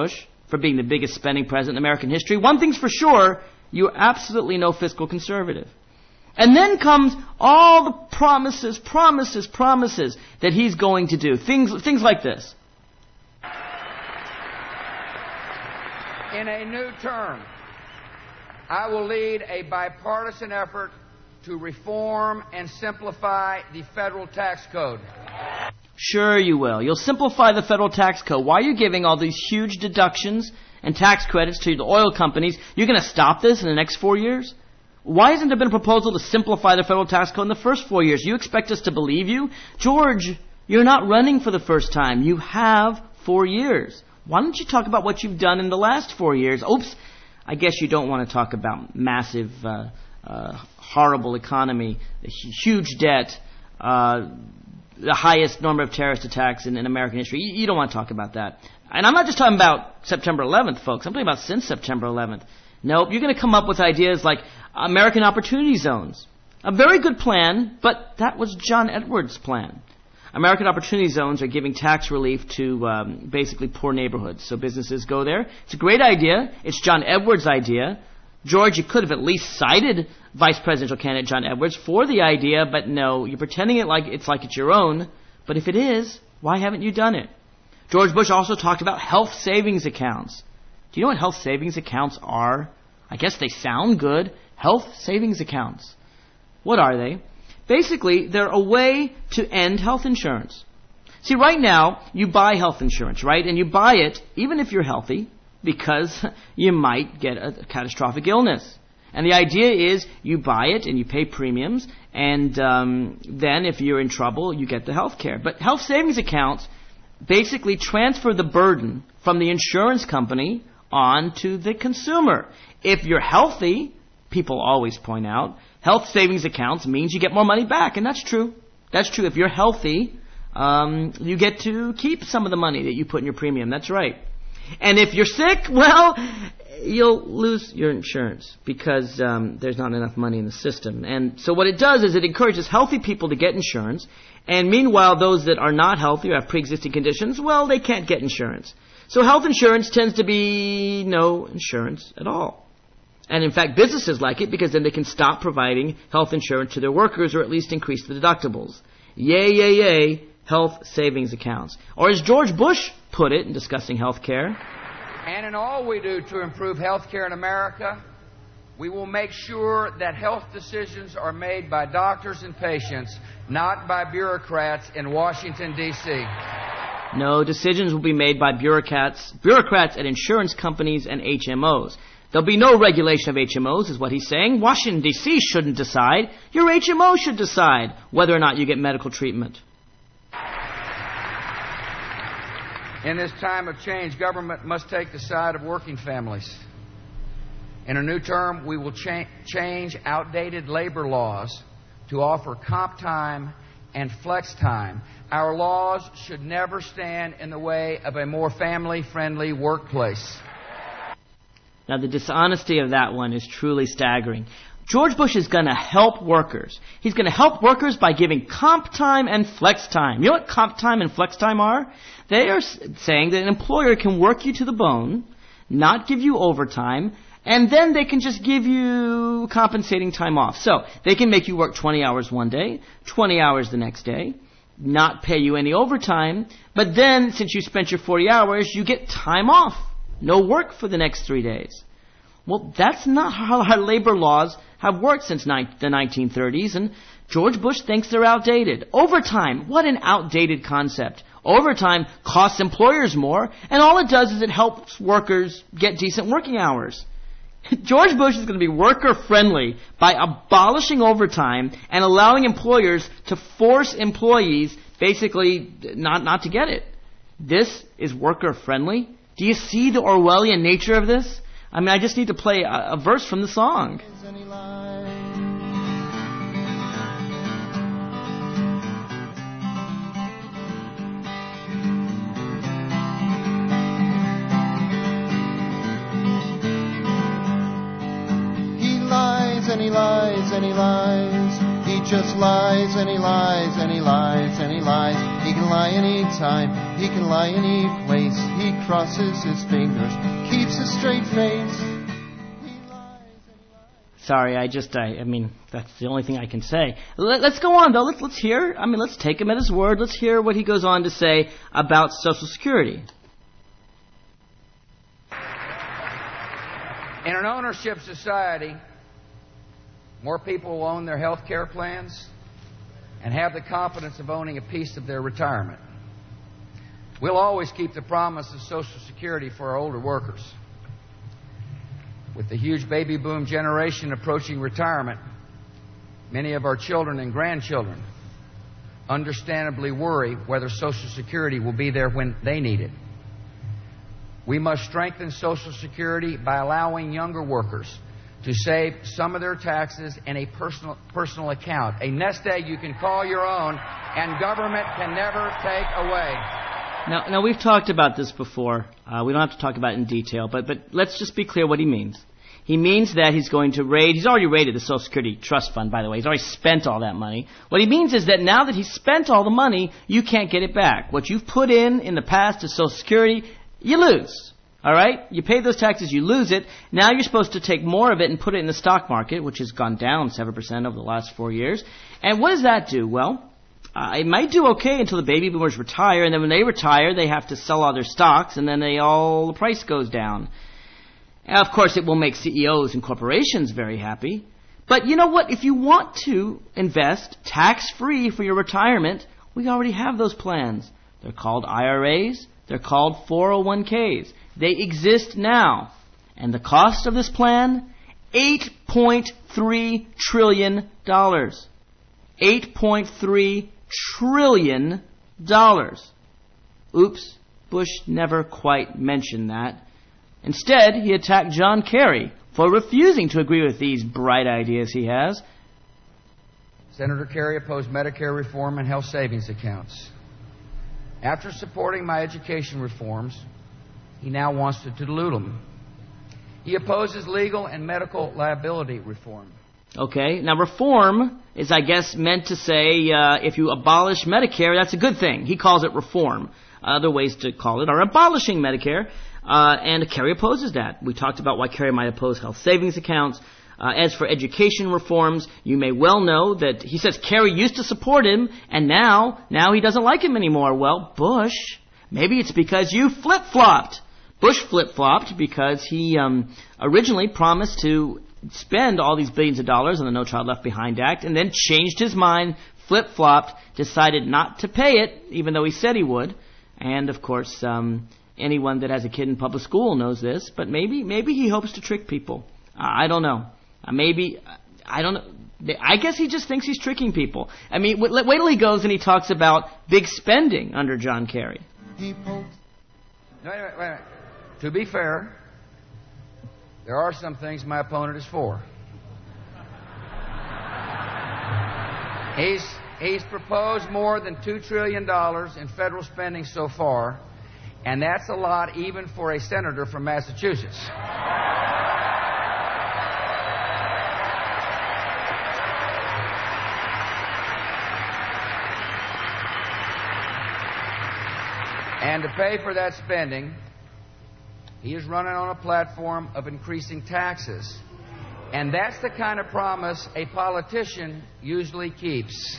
for being the biggest spending president in American history. One thing's for sure, you're absolutely no fiscal conservative. And then comes all the promises that he's going to do. Things like this. In a new term, I will lead a bipartisan effort to reform and simplify the federal tax code. Sure you will. You'll simplify the federal tax code. Why are you giving all these huge deductions and tax credits to the oil companies? You're going to stop this in the next 4 years? Why hasn't there been a proposal to simplify the federal tax code in the first 4 years? You expect us to believe you? George, you're not running for the first time. You have 4 years. Why don't you talk about what you've done in the last 4 years? Oops, I guess you don't want to talk about massive, horrible economy, huge debt, the highest number of terrorist attacks in American history. You don't want to talk about that. And I'm not just talking about September 11th, folks. I'm talking about since September 11th. Nope, you're going to come up with ideas like American Opportunity Zones. A very good plan, but that was John Edwards' plan. American Opportunity Zones are giving tax relief to basically poor neighborhoods. So businesses go there. It's a great idea. It's John Edwards' idea. George, you could have at least cited Vice Presidential candidate John Edwards for the idea, but no, you're pretending it's your own. But if it is, why haven't you done it? George Bush also talked about health savings accounts. Do you know what health savings accounts are? I guess they sound good. Health savings accounts. What are they? Basically, they're a way to end health insurance. See, right now, you buy health insurance, right? And you buy it even if you're healthy because you might get a catastrophic illness. And the idea is you buy it and you pay premiums, and then if you're in trouble, you get the health care. But health savings accounts basically transfer the burden from the insurance company on to the consumer. If you're healthy, people always point out, health savings accounts means you get more money back, and that's true. That's true. If you're healthy, you get to keep some of the money that you put in your premium. That's right. And if you're sick, well, you'll lose your insurance because there's not enough money in the system. And so what it does is it encourages healthy people to get insurance, and meanwhile those that are not healthy or have pre-existing conditions, well, they can't get insurance. So health insurance tends to be no insurance at all. And in fact, businesses like it because then they can stop providing health insurance to their workers or at least increase the deductibles. Yay, yay, yay, health savings accounts. Or as George Bush put it in discussing health care, and in all we do to improve health care in America, we will make sure that health decisions are made by doctors and patients, not by bureaucrats in Washington, D.C. No, decisions will be made by bureaucrats at insurance companies and HMOs. There'll be no regulation of HMOs, is what he's saying. Washington, D.C. shouldn't decide. Your HMO should decide whether or not you get medical treatment. In this time of change, government must take the side of working families. In a new term, we will change outdated labor laws to offer comp time and flex time. Our laws should never stand in the way of a more family-friendly workplace. Now, the dishonesty of that one is truly staggering. George Bush is going to help workers. He's going to help workers by giving comp time and flex time. You know what comp time and flex time are? They are saying that an employer can work you to the bone, not give you overtime, and then they can just give you compensating time off. So they can make you work 20 hours one day, 20 hours the next day, not pay you any overtime, but then since you spent your 40 hours, you get time off. No work for the next 3 days. Well, that's not how our labor laws have worked since the 1930s, and George Bush thinks they're outdated. Overtime, what an outdated concept. Overtime costs employers more, and all it does is it helps workers get decent working hours. George Bush is going to be worker-friendly by abolishing overtime and allowing employers to force employees basically not to get it. This is worker-friendly? Do you see the Orwellian nature of this? I mean, I just need to play a verse from the song. He lies and he lies and he lies. He just lies and he lies and he lies and he lies. He can lie any time. He can lie any place. He crosses his fingers, keeps a straight face. Sorry, I mean, that's the only thing I can say. Let's go on, though. Let's hear, let's take him at his word. Let's hear what he goes on to say about Social Security. In an ownership society, more people will own their health care plans and have the confidence of owning a piece of their retirement. We'll always keep the promise of Social Security for our older workers. With the huge baby boom generation approaching retirement, many of our children and grandchildren understandably worry whether Social Security will be there when they need it. We must strengthen Social Security by allowing younger workers to save some of their taxes in a personal account, a nest egg you can call your own, and government can never take away. Now we've talked about this before. We don't have to talk about it in detail, but let's just be clear what he means. He means that he's going to raid. He's already raided the Social Security Trust Fund, by the way. He's already spent all that money. What he means is that now that he's spent all the money, you can't get it back. What you've put in the past to Social Security, you lose. All right? You pay those taxes, you lose it. Now you're supposed to take more of it and put it in the stock market, which has gone down 7% over the last 4 years. And what does that do? Well, it might do okay until the baby boomers retire, and then when they retire, they have to sell all their stocks, and then the price goes down. And of course, it will make CEOs and corporations very happy. But you know what? If you want to invest tax-free for your retirement, we already have those plans. They're called IRAs. They're called 401ks. They exist now. And the cost of this plan? $8.3 trillion. $8.3 trillion. Oops, Bush never quite mentioned that. Instead, he attacked John Kerry for refusing to agree with these bright ideas he has. Senator Kerry opposed Medicare reform and health savings accounts. After supporting my education reforms, he now wants to dilute them. He opposes legal and medical liability reform. Okay, now reform is, I guess, meant to say if you abolish Medicare, that's a good thing. He calls it reform. Other ways to call it are abolishing Medicare, and Kerry opposes that. We talked about why Kerry might oppose health savings accounts. As for education reforms, you may well know that he says Kerry used to support him, and now he doesn't like him anymore. Well, Bush, maybe it's because you flip-flopped. Bush flip-flopped because he originally promised to spend all these billions of dollars on the No Child Left Behind Act, and then changed his mind, flip-flopped, decided not to pay it, even though he said he would. And, of course, anyone that has a kid in public school knows this, but maybe he hopes to trick people. I don't know. I don't know. I guess he just thinks he's tricking people. I mean, wait till he goes and he talks about big spending under John Kerry. Wait a minute. To be fair, there are some things my opponent is for. He's proposed more than $2 trillion in federal spending so far, and that's a lot even for a senator from Massachusetts. And to pay for that spending, he is running on a platform of increasing taxes. And that's the kind of promise a politician usually keeps.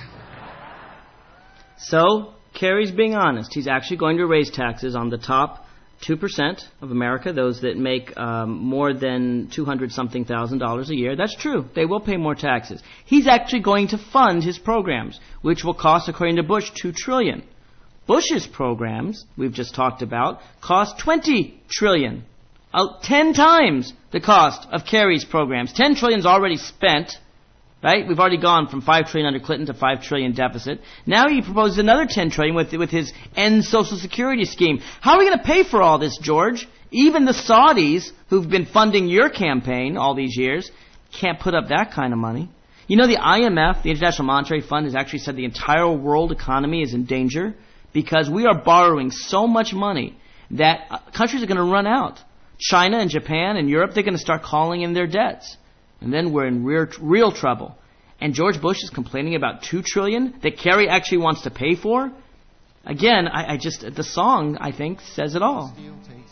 So, Kerry's being honest. He's actually going to raise taxes on the top 2% of America, those that make more than $200-something thousand a year. That's true. They will pay more taxes. He's actually going to fund his programs, which will cost, according to Bush, $2 trillion. Bush's programs, we've just talked about, cost $20 trillion. 10 times the cost of Kerry's programs. $10 trillion is already spent, right? We've already gone from $5 trillion under Clinton to $5 trillion deficit. Now he proposes another $10 trillion with his End Social Security scheme. How are we going to pay for all this, George? Even the Saudis, who've been funding your campaign all these years, can't put up that kind of money. You know, the IMF, the International Monetary Fund, has actually said the entire world economy is in danger because we are borrowing so much money that countries are going to run out. China and Japan and Europe, they're going to start calling in their debts. And then we're in real trouble. And George Bush is complaining about $2 trillion that Kerry actually wants to pay for? Again, the song, I think, says it all. Steel takes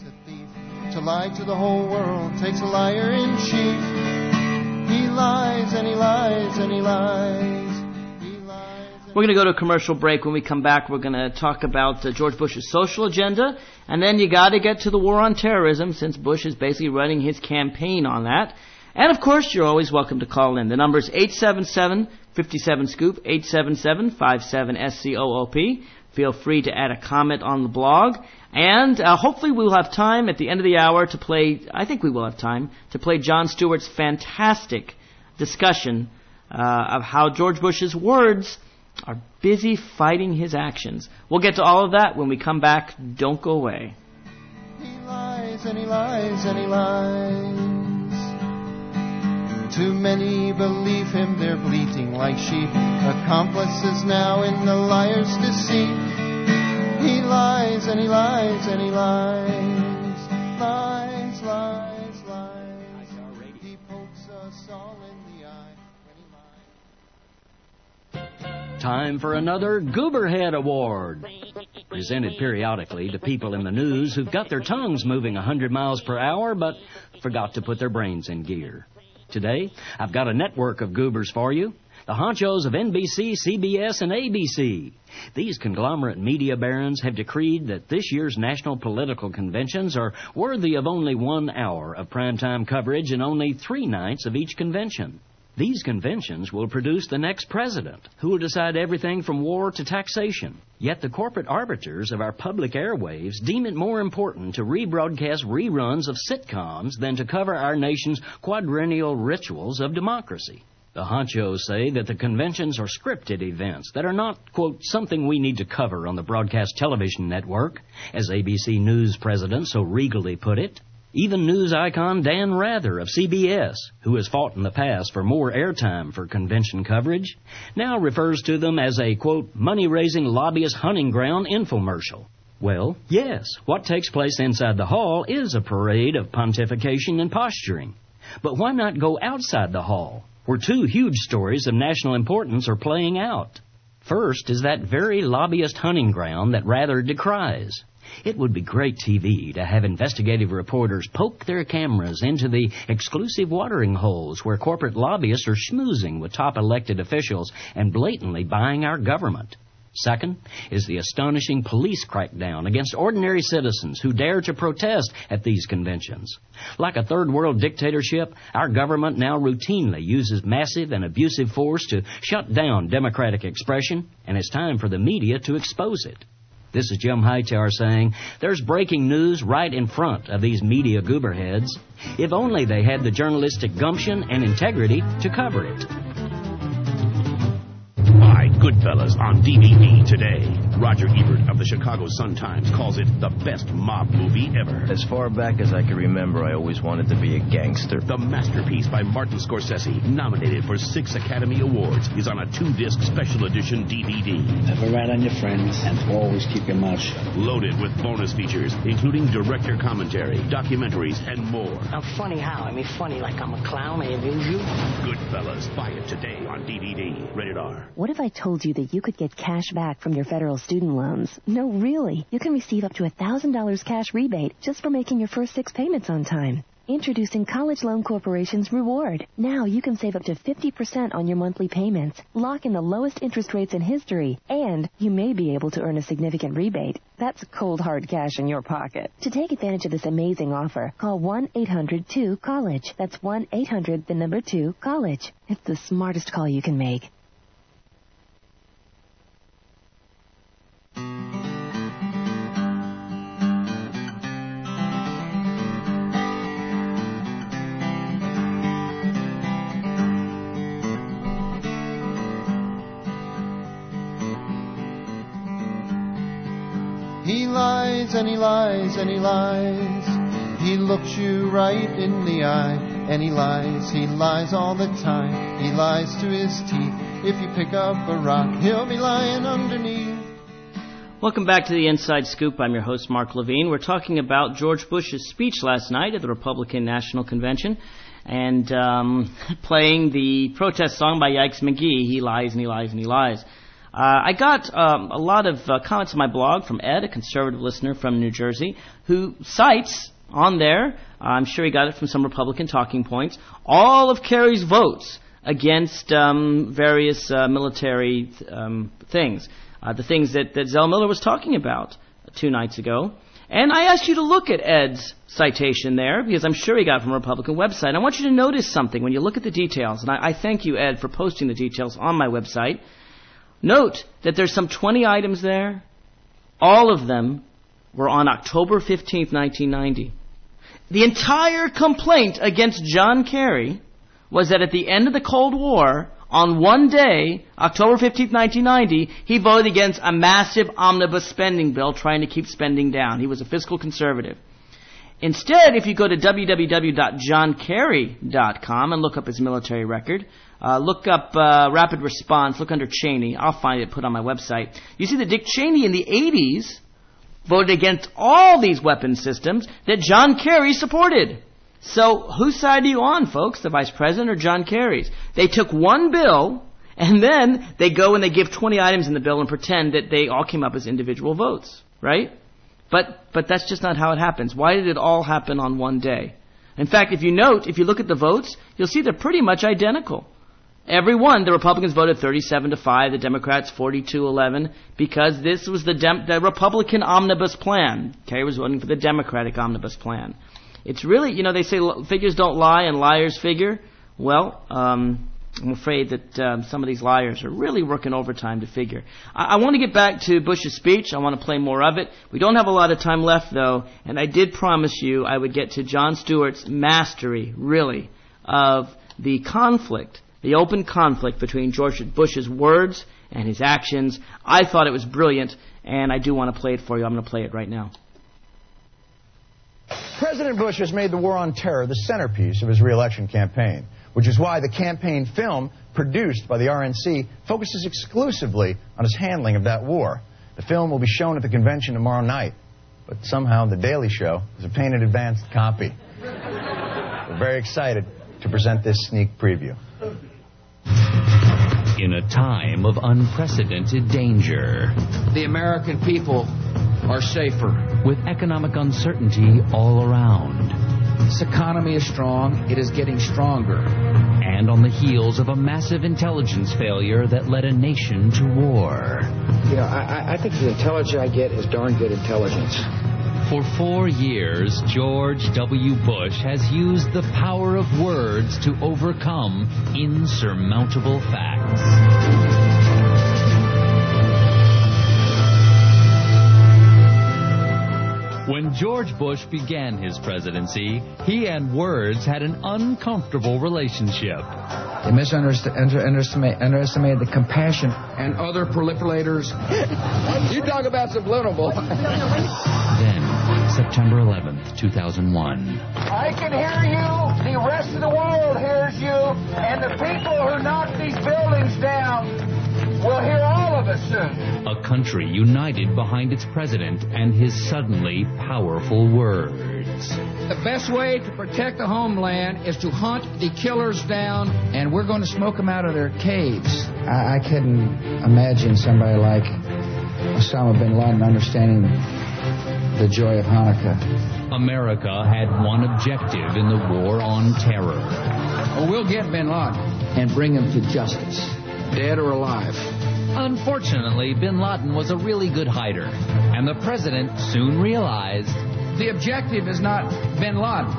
to lie to the whole world takes a liar in chief. He lies and he lies and he lies. We're going to go to a commercial break. When we come back, we're going to talk about George Bush's social agenda. And then you got to get to the war on terrorism, since Bush is basically running his campaign on that. And, of course, you're always welcome to call in. The number is 877-57-SCOOP, 877-57-SCOOP. Feel free to add a comment on the blog. And hopefully we'll have time at the end of the hour to play, I think we will have time, to play Jon Stewart's fantastic discussion of how George Bush's words are busy fighting his actions. We'll get to all of that when we come back. Don't go away. He lies and he lies and he lies. Too many believe him, they're bleating like sheep, accomplices now in the liar's deceit. He lies and he lies and he lies. Lies, lies, lies. He pokes us all in the eye when he lies. Time for another Gooberhead Award. Presented periodically to people in the news who've got their tongues moving 100 miles per hour but forgot to put their brains in gear. Today, I've got a network of goobers for you. The honchos of NBC, CBS, and ABC. These conglomerate media barons have decreed that this year's national political conventions are worthy of only 1 hour of primetime coverage and only 3 nights of each convention. These conventions will produce the next president, who will decide everything from war to taxation. Yet the corporate arbiters of our public airwaves deem it more important to rebroadcast reruns of sitcoms than to cover our nation's quadrennial rituals of democracy. The honchos say that the conventions are scripted events that are not, quote, something we need to cover on the broadcast television network, as ABC News president so regally put it. Even news icon Dan Rather of CBS, who has fought in the past for more airtime for convention coverage, now refers to them as a, quote, money-raising lobbyist hunting ground infomercial. Well, yes, what takes place inside the hall is a parade of pontification and posturing. But why not go outside the hall, where 2 huge stories of national importance are playing out? First is that very lobbyist hunting ground that Rather decries. It would be great TV to have investigative reporters poke their cameras into the exclusive watering holes where corporate lobbyists are schmoozing with top elected officials and blatantly buying our government. Second is the astonishing police crackdown against ordinary citizens who dare to protest at these conventions. Like a third world dictatorship, our government now routinely uses massive and abusive force to shut down democratic expression, and it's time for the media to expose it. This is Jim Hightower saying, there's breaking news right in front of these media gooberheads. If only they had the journalistic gumption and integrity to cover it. Buy Goodfellas on DVD today. Roger Ebert of the Chicago Sun-Times calls it the best mob movie ever. As far back as I can remember, I always wanted to be a gangster. The masterpiece by Martin Scorsese, nominated for 6 Academy Awards, is on a 2-disc special edition DVD. Never rat on your friends and always keep your mouth shut. Loaded with bonus features, including director commentary, documentaries, and more. I'm funny how? I mean funny like I'm a clown, I amuse you? Goodfellas. Buy it today on DVD. Rated R. What if I told you that you could get cash back from your federal student loans? No, really. You can receive up to $1,000 cash rebate just for making your first 6 payments on time. Introducing College Loan Corporation's Reward. Now you can save up to 50% on your monthly payments, lock in the lowest interest rates in history, and you may be able to earn a significant rebate. That's cold, hard cash in your pocket. To take advantage of this amazing offer, call 1-800-2-COLLEGE. That's 1-800-2-COLLEGE. It's the smartest call you can make. He lies and he lies and he lies. He looks you right in the eye and he lies all the time. He lies to his teeth. If you pick up a rock, he'll be lying underneath. Welcome back to the Inside Scoop. I'm your host, Mark Levine. We're talking about George Bush's speech last night at the Republican National Convention and playing the protest song by Yikes McGee, He Lies and He Lies and He Lies. I got a lot of comments on my blog from Ed, a conservative listener from New Jersey, who cites on there. I'm sure he got it from some Republican talking points. All of Kerry's votes against various military things. The things that Zell Miller was talking about 2 nights ago. And I asked you to look at Ed's citation there, because I'm sure he got it from a Republican website. I want you to notice something when you look at the details. And I thank you, Ed, for posting the details on my website. Note that there's some 20 items there. All of them were on October 15th, 1990. The entire complaint against John Kerry was that at the end of the Cold War, on one day, October 15th, 1990, he voted against a massive omnibus spending bill trying to keep spending down. He was a fiscal conservative. Instead, if you go to www.johnkerry.com and look up his military record, look up Rapid Response, look under Cheney. I'll find it put on my website. You see that Dick Cheney in the 80s voted against all these weapon systems that John Kerry supported. So whose side are you on, folks? The Vice President or John Kerry's? They took one bill, and then they go and they give 20 items in the bill and pretend that they all came up as individual votes, right? But that's just not how it happens. Why did it all happen on one day? In fact, if you look at the votes, you'll see they're pretty much identical. Every one, the Republicans voted 37-5, the Democrats 42-11, because this was the Republican omnibus plan. Kerry was voting for the Democratic omnibus plan. It's really, they say figures don't lie and liars figure. Well, I'm afraid that some of these liars are really working overtime to figure. I want to get back to Bush's speech. I want to play more of it. We don't have a lot of time left, though, and I did promise you I would get to Jon Stewart's mastery, really, of the conflict, the open conflict between George Bush's words and his actions. I thought it was brilliant, and I do want to play it for you. I'm going to play it right now. President Bush has made the war on terror the centerpiece of his re-election campaign, which is why the campaign film produced by the RNC focuses exclusively on his handling of that war. The film will be shown at the convention tomorrow night, but somehow The Daily Show is a painted advanced copy. We're very excited to present this sneak preview. In a time of unprecedented danger, the American people are safer. With economic uncertainty all around. This economy is strong. It is getting stronger. And on the heels of a massive intelligence failure that led a nation to war. I think the intelligence I get is darn good intelligence. For 4 years, George W. Bush has used the power of words to overcome insurmountable facts. When George Bush began his presidency, he and words had an uncomfortable relationship. They underestimated the compassion and other proliferators. You talk about subliminal. Then, September 11th, 2001. I can hear you. The rest of the world hears you. And the people who knock these buildings down will hear all of us soon. A country united behind its president and his suddenly powerful words. The best way to protect the homeland is to hunt the killers down, and we're going to smoke them out of their caves. I couldn't imagine somebody like Osama bin Laden understanding the joy of Hanukkah. America had one objective in the war on terror. Well, we'll get bin Laden and bring him to justice, dead or alive. Unfortunately, bin Laden was a really good hider, and the president soon realized the objective is not bin Laden.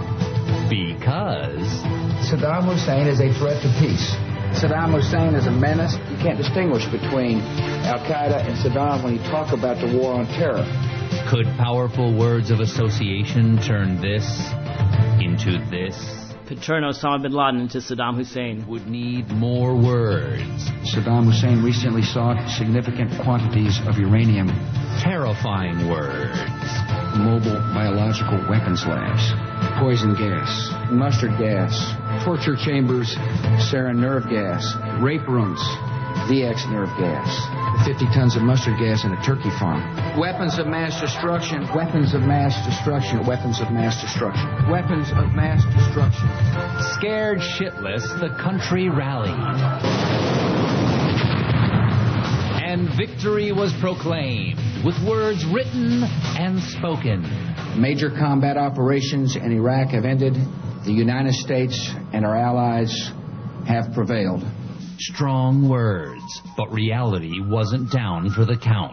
Because Saddam Hussein is a threat to peace. Saddam Hussein is a menace. You can't distinguish between Al-Qaeda and Saddam when you talk about the war on terror. Could powerful words of association turn this into this? Could turn Osama bin Laden into Saddam Hussein. Would need more words. Saddam Hussein recently sought significant quantities of uranium. Terrifying words. Mobile biological weapons labs. Poison gas. Mustard gas. Torture chambers. Sarin nerve gas. Rape rooms. VX nerve gas. 50 tons of mustard gas in a turkey farm. Weapons of mass destruction. Weapons of mass destruction. Weapons of mass destruction. Weapons of mass destruction. Scared shitless, the country rallied. And victory was proclaimed. with words written and spoken. Major combat operations in Iraq have ended. The United States and our allies have prevailed. Strong words, but reality wasn't down for the count.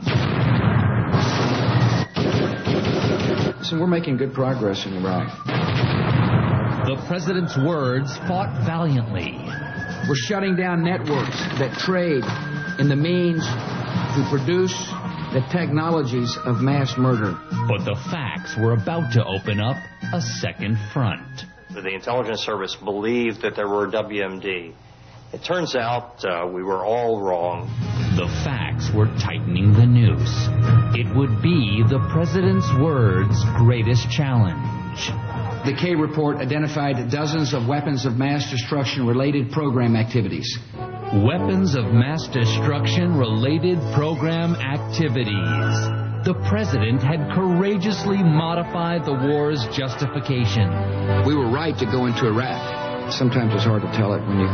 So we're making good progress in Iraq. The president's words fought valiantly. We're shutting down networks that trade in the means to produce the technologies of mass murder. But the facts were about to open up a second front. The intelligence service believed that there were WMD. It turns out we were all wrong. The facts were tightening the noose. It would be the president's words' greatest challenge. The K report identified dozens of weapons of mass destruction related program activities. Weapons of mass destruction related program activities. The president had courageously modified the war's justification. We were right to go into Iraq. Sometimes it's hard to tell it when you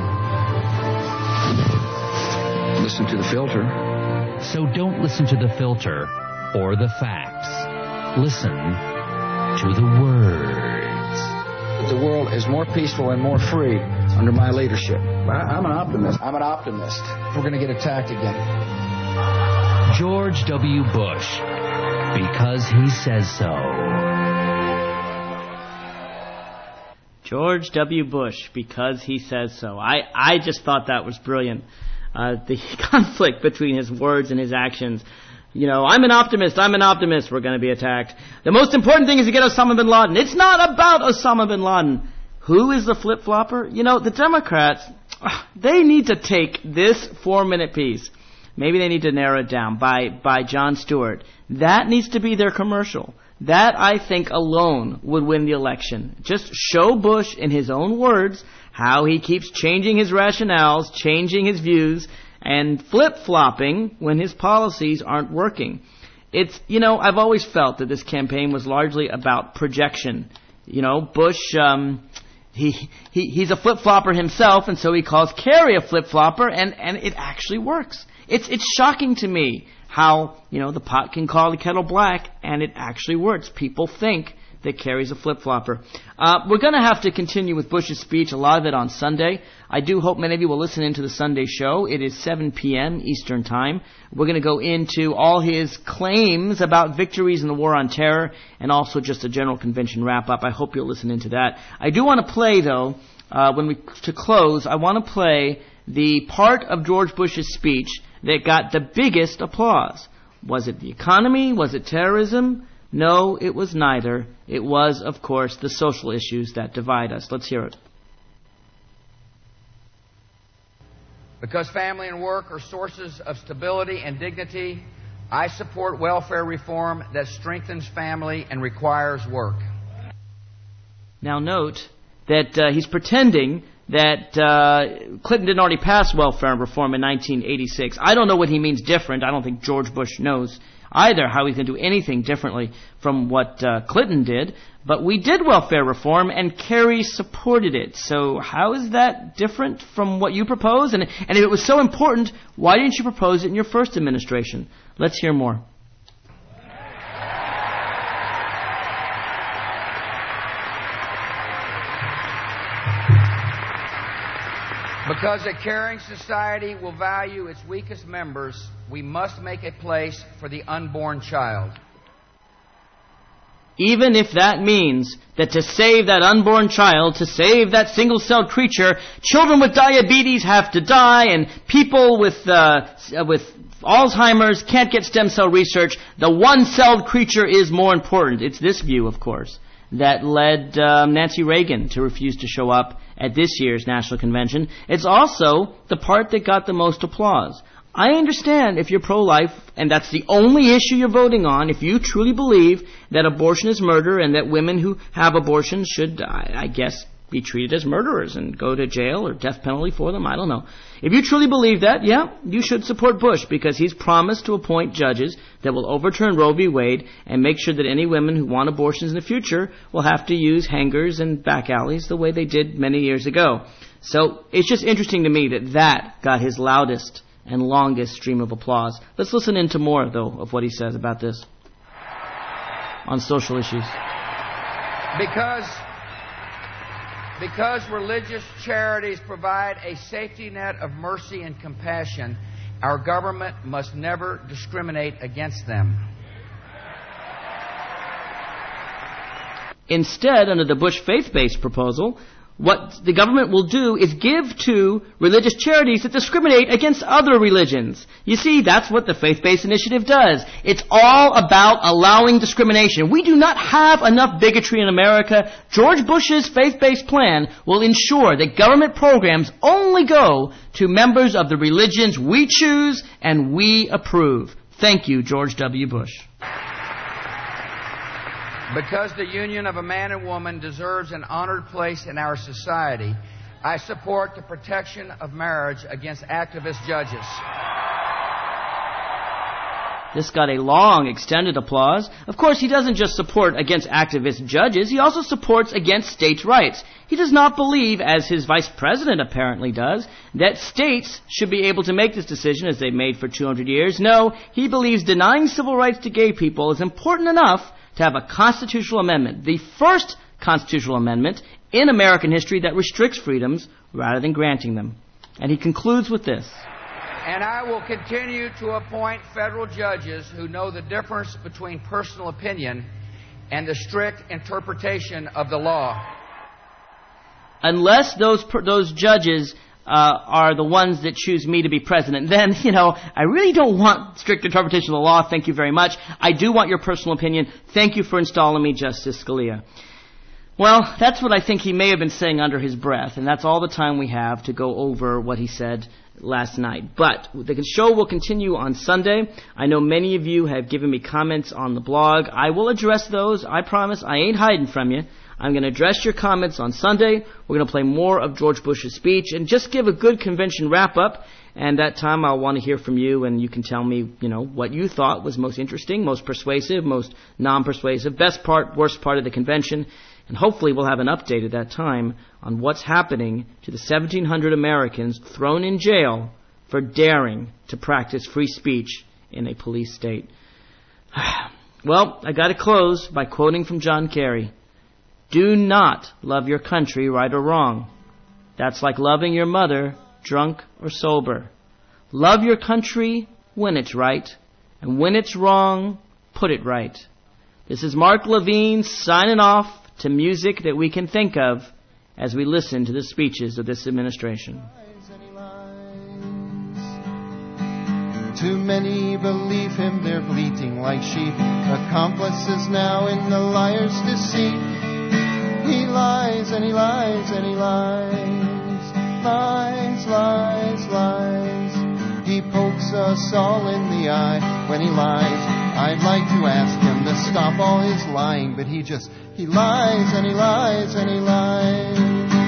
listen to the filter. So don't listen to the filter or the facts. Listen to the words. The world is more peaceful and more free under my leadership. I'm an optimist. We're going to get attacked again. George W. Bush, because he says so. George W. Bush, because he says so. I just thought that was brilliant. The conflict between his words and his actions. You know, I'm an optimist, we're going to be attacked. The most important thing is to get Osama bin Laden. It's not about Osama bin Laden. Who is the flip-flopper? You know, the Democrats, they need to take this 4-minute piece. Maybe they need to narrow it down by Jon Stewart. That needs to be their commercial. That, I think, alone would win the election. Just show Bush in his own words how he keeps changing his rationales, changing his views, and flip-flopping when his policies aren't working. It's, you know, I've always felt that this campaign was largely about projection. You know, Bush, he's a flip-flopper himself, and so he calls Kerry a flip-flopper, and it actually works. It's shocking to me how, you know, the pot can call the kettle black, and it actually works. People think that Kerry's a flip-flopper. We're going to have to continue with Bush's speech, a lot of it on Sunday. I do hope many of you will listen into the Sunday show. It is 7 p.m. Eastern Time. We're going to go into all his claims about victories in the war on terror and also just a general convention wrap-up. I hope you'll listen into that. I do want to play, though, to close, I want to play the part of George Bush's speech that got the biggest applause. Was it the economy? Was it terrorism? No, it was neither. It was, of course, the social issues that divide us. Let's hear it. Because family and work are sources of stability and dignity, I support welfare reform that strengthens family and requires work. Now note that he's pretending that Clinton didn't already pass welfare reform in 1986. I don't know what he means different. I don't think George Bush knows either how he can do anything differently from what Clinton did. But we did welfare reform, and Kerry supported it. So how is that different from what you proposed? And if it was so important, why didn't you propose it in your first administration? Let's hear more. Because a caring society will value its weakest members, we must make a place for the unborn child. Even if that means that to save that unborn child, to save that single-celled creature, children with diabetes have to die, and people with Alzheimer's can't get stem cell research, the one-celled creature is more important. It's this view, of course, that led Nancy Reagan to refuse to show up at this year's National Convention. It's also the part that got the most applause. I understand if you're pro-life and that's the only issue you're voting on, if you truly believe that abortion is murder and that women who have abortions should, I guess, be treated as murderers and go to jail or death penalty for them, I don't know. If you truly believe that, yeah, you should support Bush because he's promised to appoint judges that will overturn Roe v. Wade and make sure that any women who want abortions in the future will have to use hangers and back alleys the way they did many years ago. So it's just interesting to me that got his loudest and longest stream of applause. Let's listen into more, though, of what he says about this on social issues. Because religious charities provide a safety net of mercy and compassion, our government must never discriminate against them. Instead, under the Bush faith-based proposal, what the government will do is give to religious charities that discriminate against other religions. You see, that's what the faith-based initiative does. It's all about allowing discrimination. We do not have enough bigotry in America. George Bush's faith-based plan will ensure that government programs only go to members of the religions we choose and we approve. Thank you, George W. Bush. Because the union of a man and woman deserves an honored place in our society, I support the protection of marriage against activist judges. This got a long, extended applause. Of course, he doesn't just support against activist judges, he also supports against states' rights. He does not believe, as his vice president apparently does, that states should be able to make this decision as they've made for 200 years. No, he believes denying civil rights to gay people is important enough to have a constitutional amendment, the first constitutional amendment in American history that restricts freedoms rather than granting them. And he concludes with this. And I will continue to appoint federal judges who know the difference between personal opinion and the strict interpretation of the law. Unless those judges are the ones that choose me to be president, then, I really don't want strict interpretation of the law. Thank you very much. I do want your personal opinion. Thank you for installing me, Justice Scalia. Well, that's what I think he may have been saying under his breath, and that's all the time we have to go over what he said last night. But the show will continue on Sunday. I know many of you have given me comments on the blog. I will address those. I promise. I ain't hiding from you. I'm going to address your comments on Sunday. We're going to play more of George Bush's speech and just give a good convention wrap-up. And that time I'll want to hear from you, and you can tell me, what you thought was most interesting, most persuasive, most non-persuasive, best part, worst part of the convention. And hopefully we'll have an update at that time on what's happening to the 1,700 Americans thrown in jail for daring to practice free speech in a police state. Well, I got to close by quoting from John Kerry. Do not love your country, right or wrong. That's like loving your mother, drunk or sober. Love your country when it's right, and when it's wrong, put it right. This is Mark Levine signing off to music that we can think of as we listen to the speeches of this administration. Too many believe him, they're bleating like sheep, accomplices now in the liar's deceit. He lies and he lies and he lies, lies, lies, lies. He pokes us all in the eye when he lies. I'd like to ask him to stop all his lying, but he lies and he lies and he lies.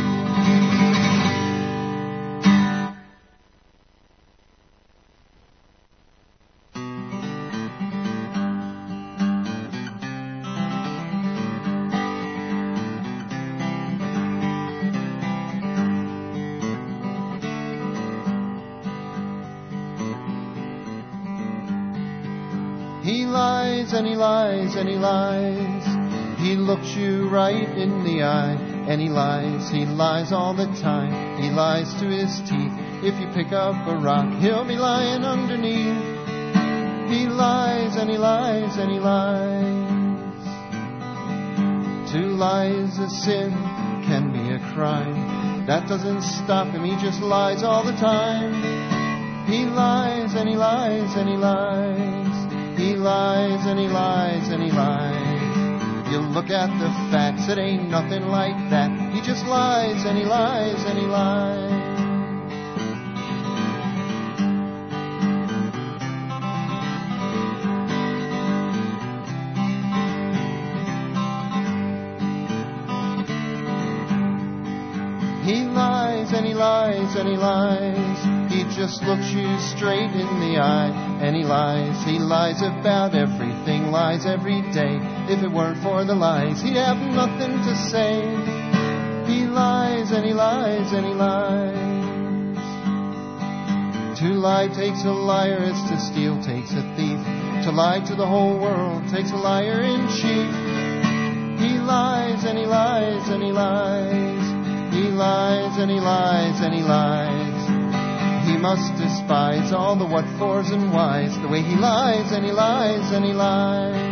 He lies and he lies and he lies. He looks you right in the eye and he lies all the time. He lies to his teeth. If you pick up a rock, he'll be lying underneath. He lies and he lies and he lies. Two lies a sin, can be a crime. That doesn't stop him, he just lies all the time. He lies and he lies and he lies. He lies and he lies and he lies. You look at the facts, it ain't nothing like that. He just lies and he lies and he lies. He lies and he lies and he lies. He just looks you straight in the eye and he lies. He lies about everything, lies every day. If it weren't for the lies, he'd have nothing to say. He lies and he lies and he lies. To lie takes a liar as to steal takes a thief. To lie to the whole world takes a liar in chief. He lies and he lies and he lies. He lies and he lies and he lies. He must despise all the what fors and whys, the way he lies and he lies and he lies.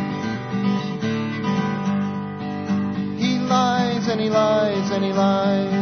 He lies and he lies and he lies.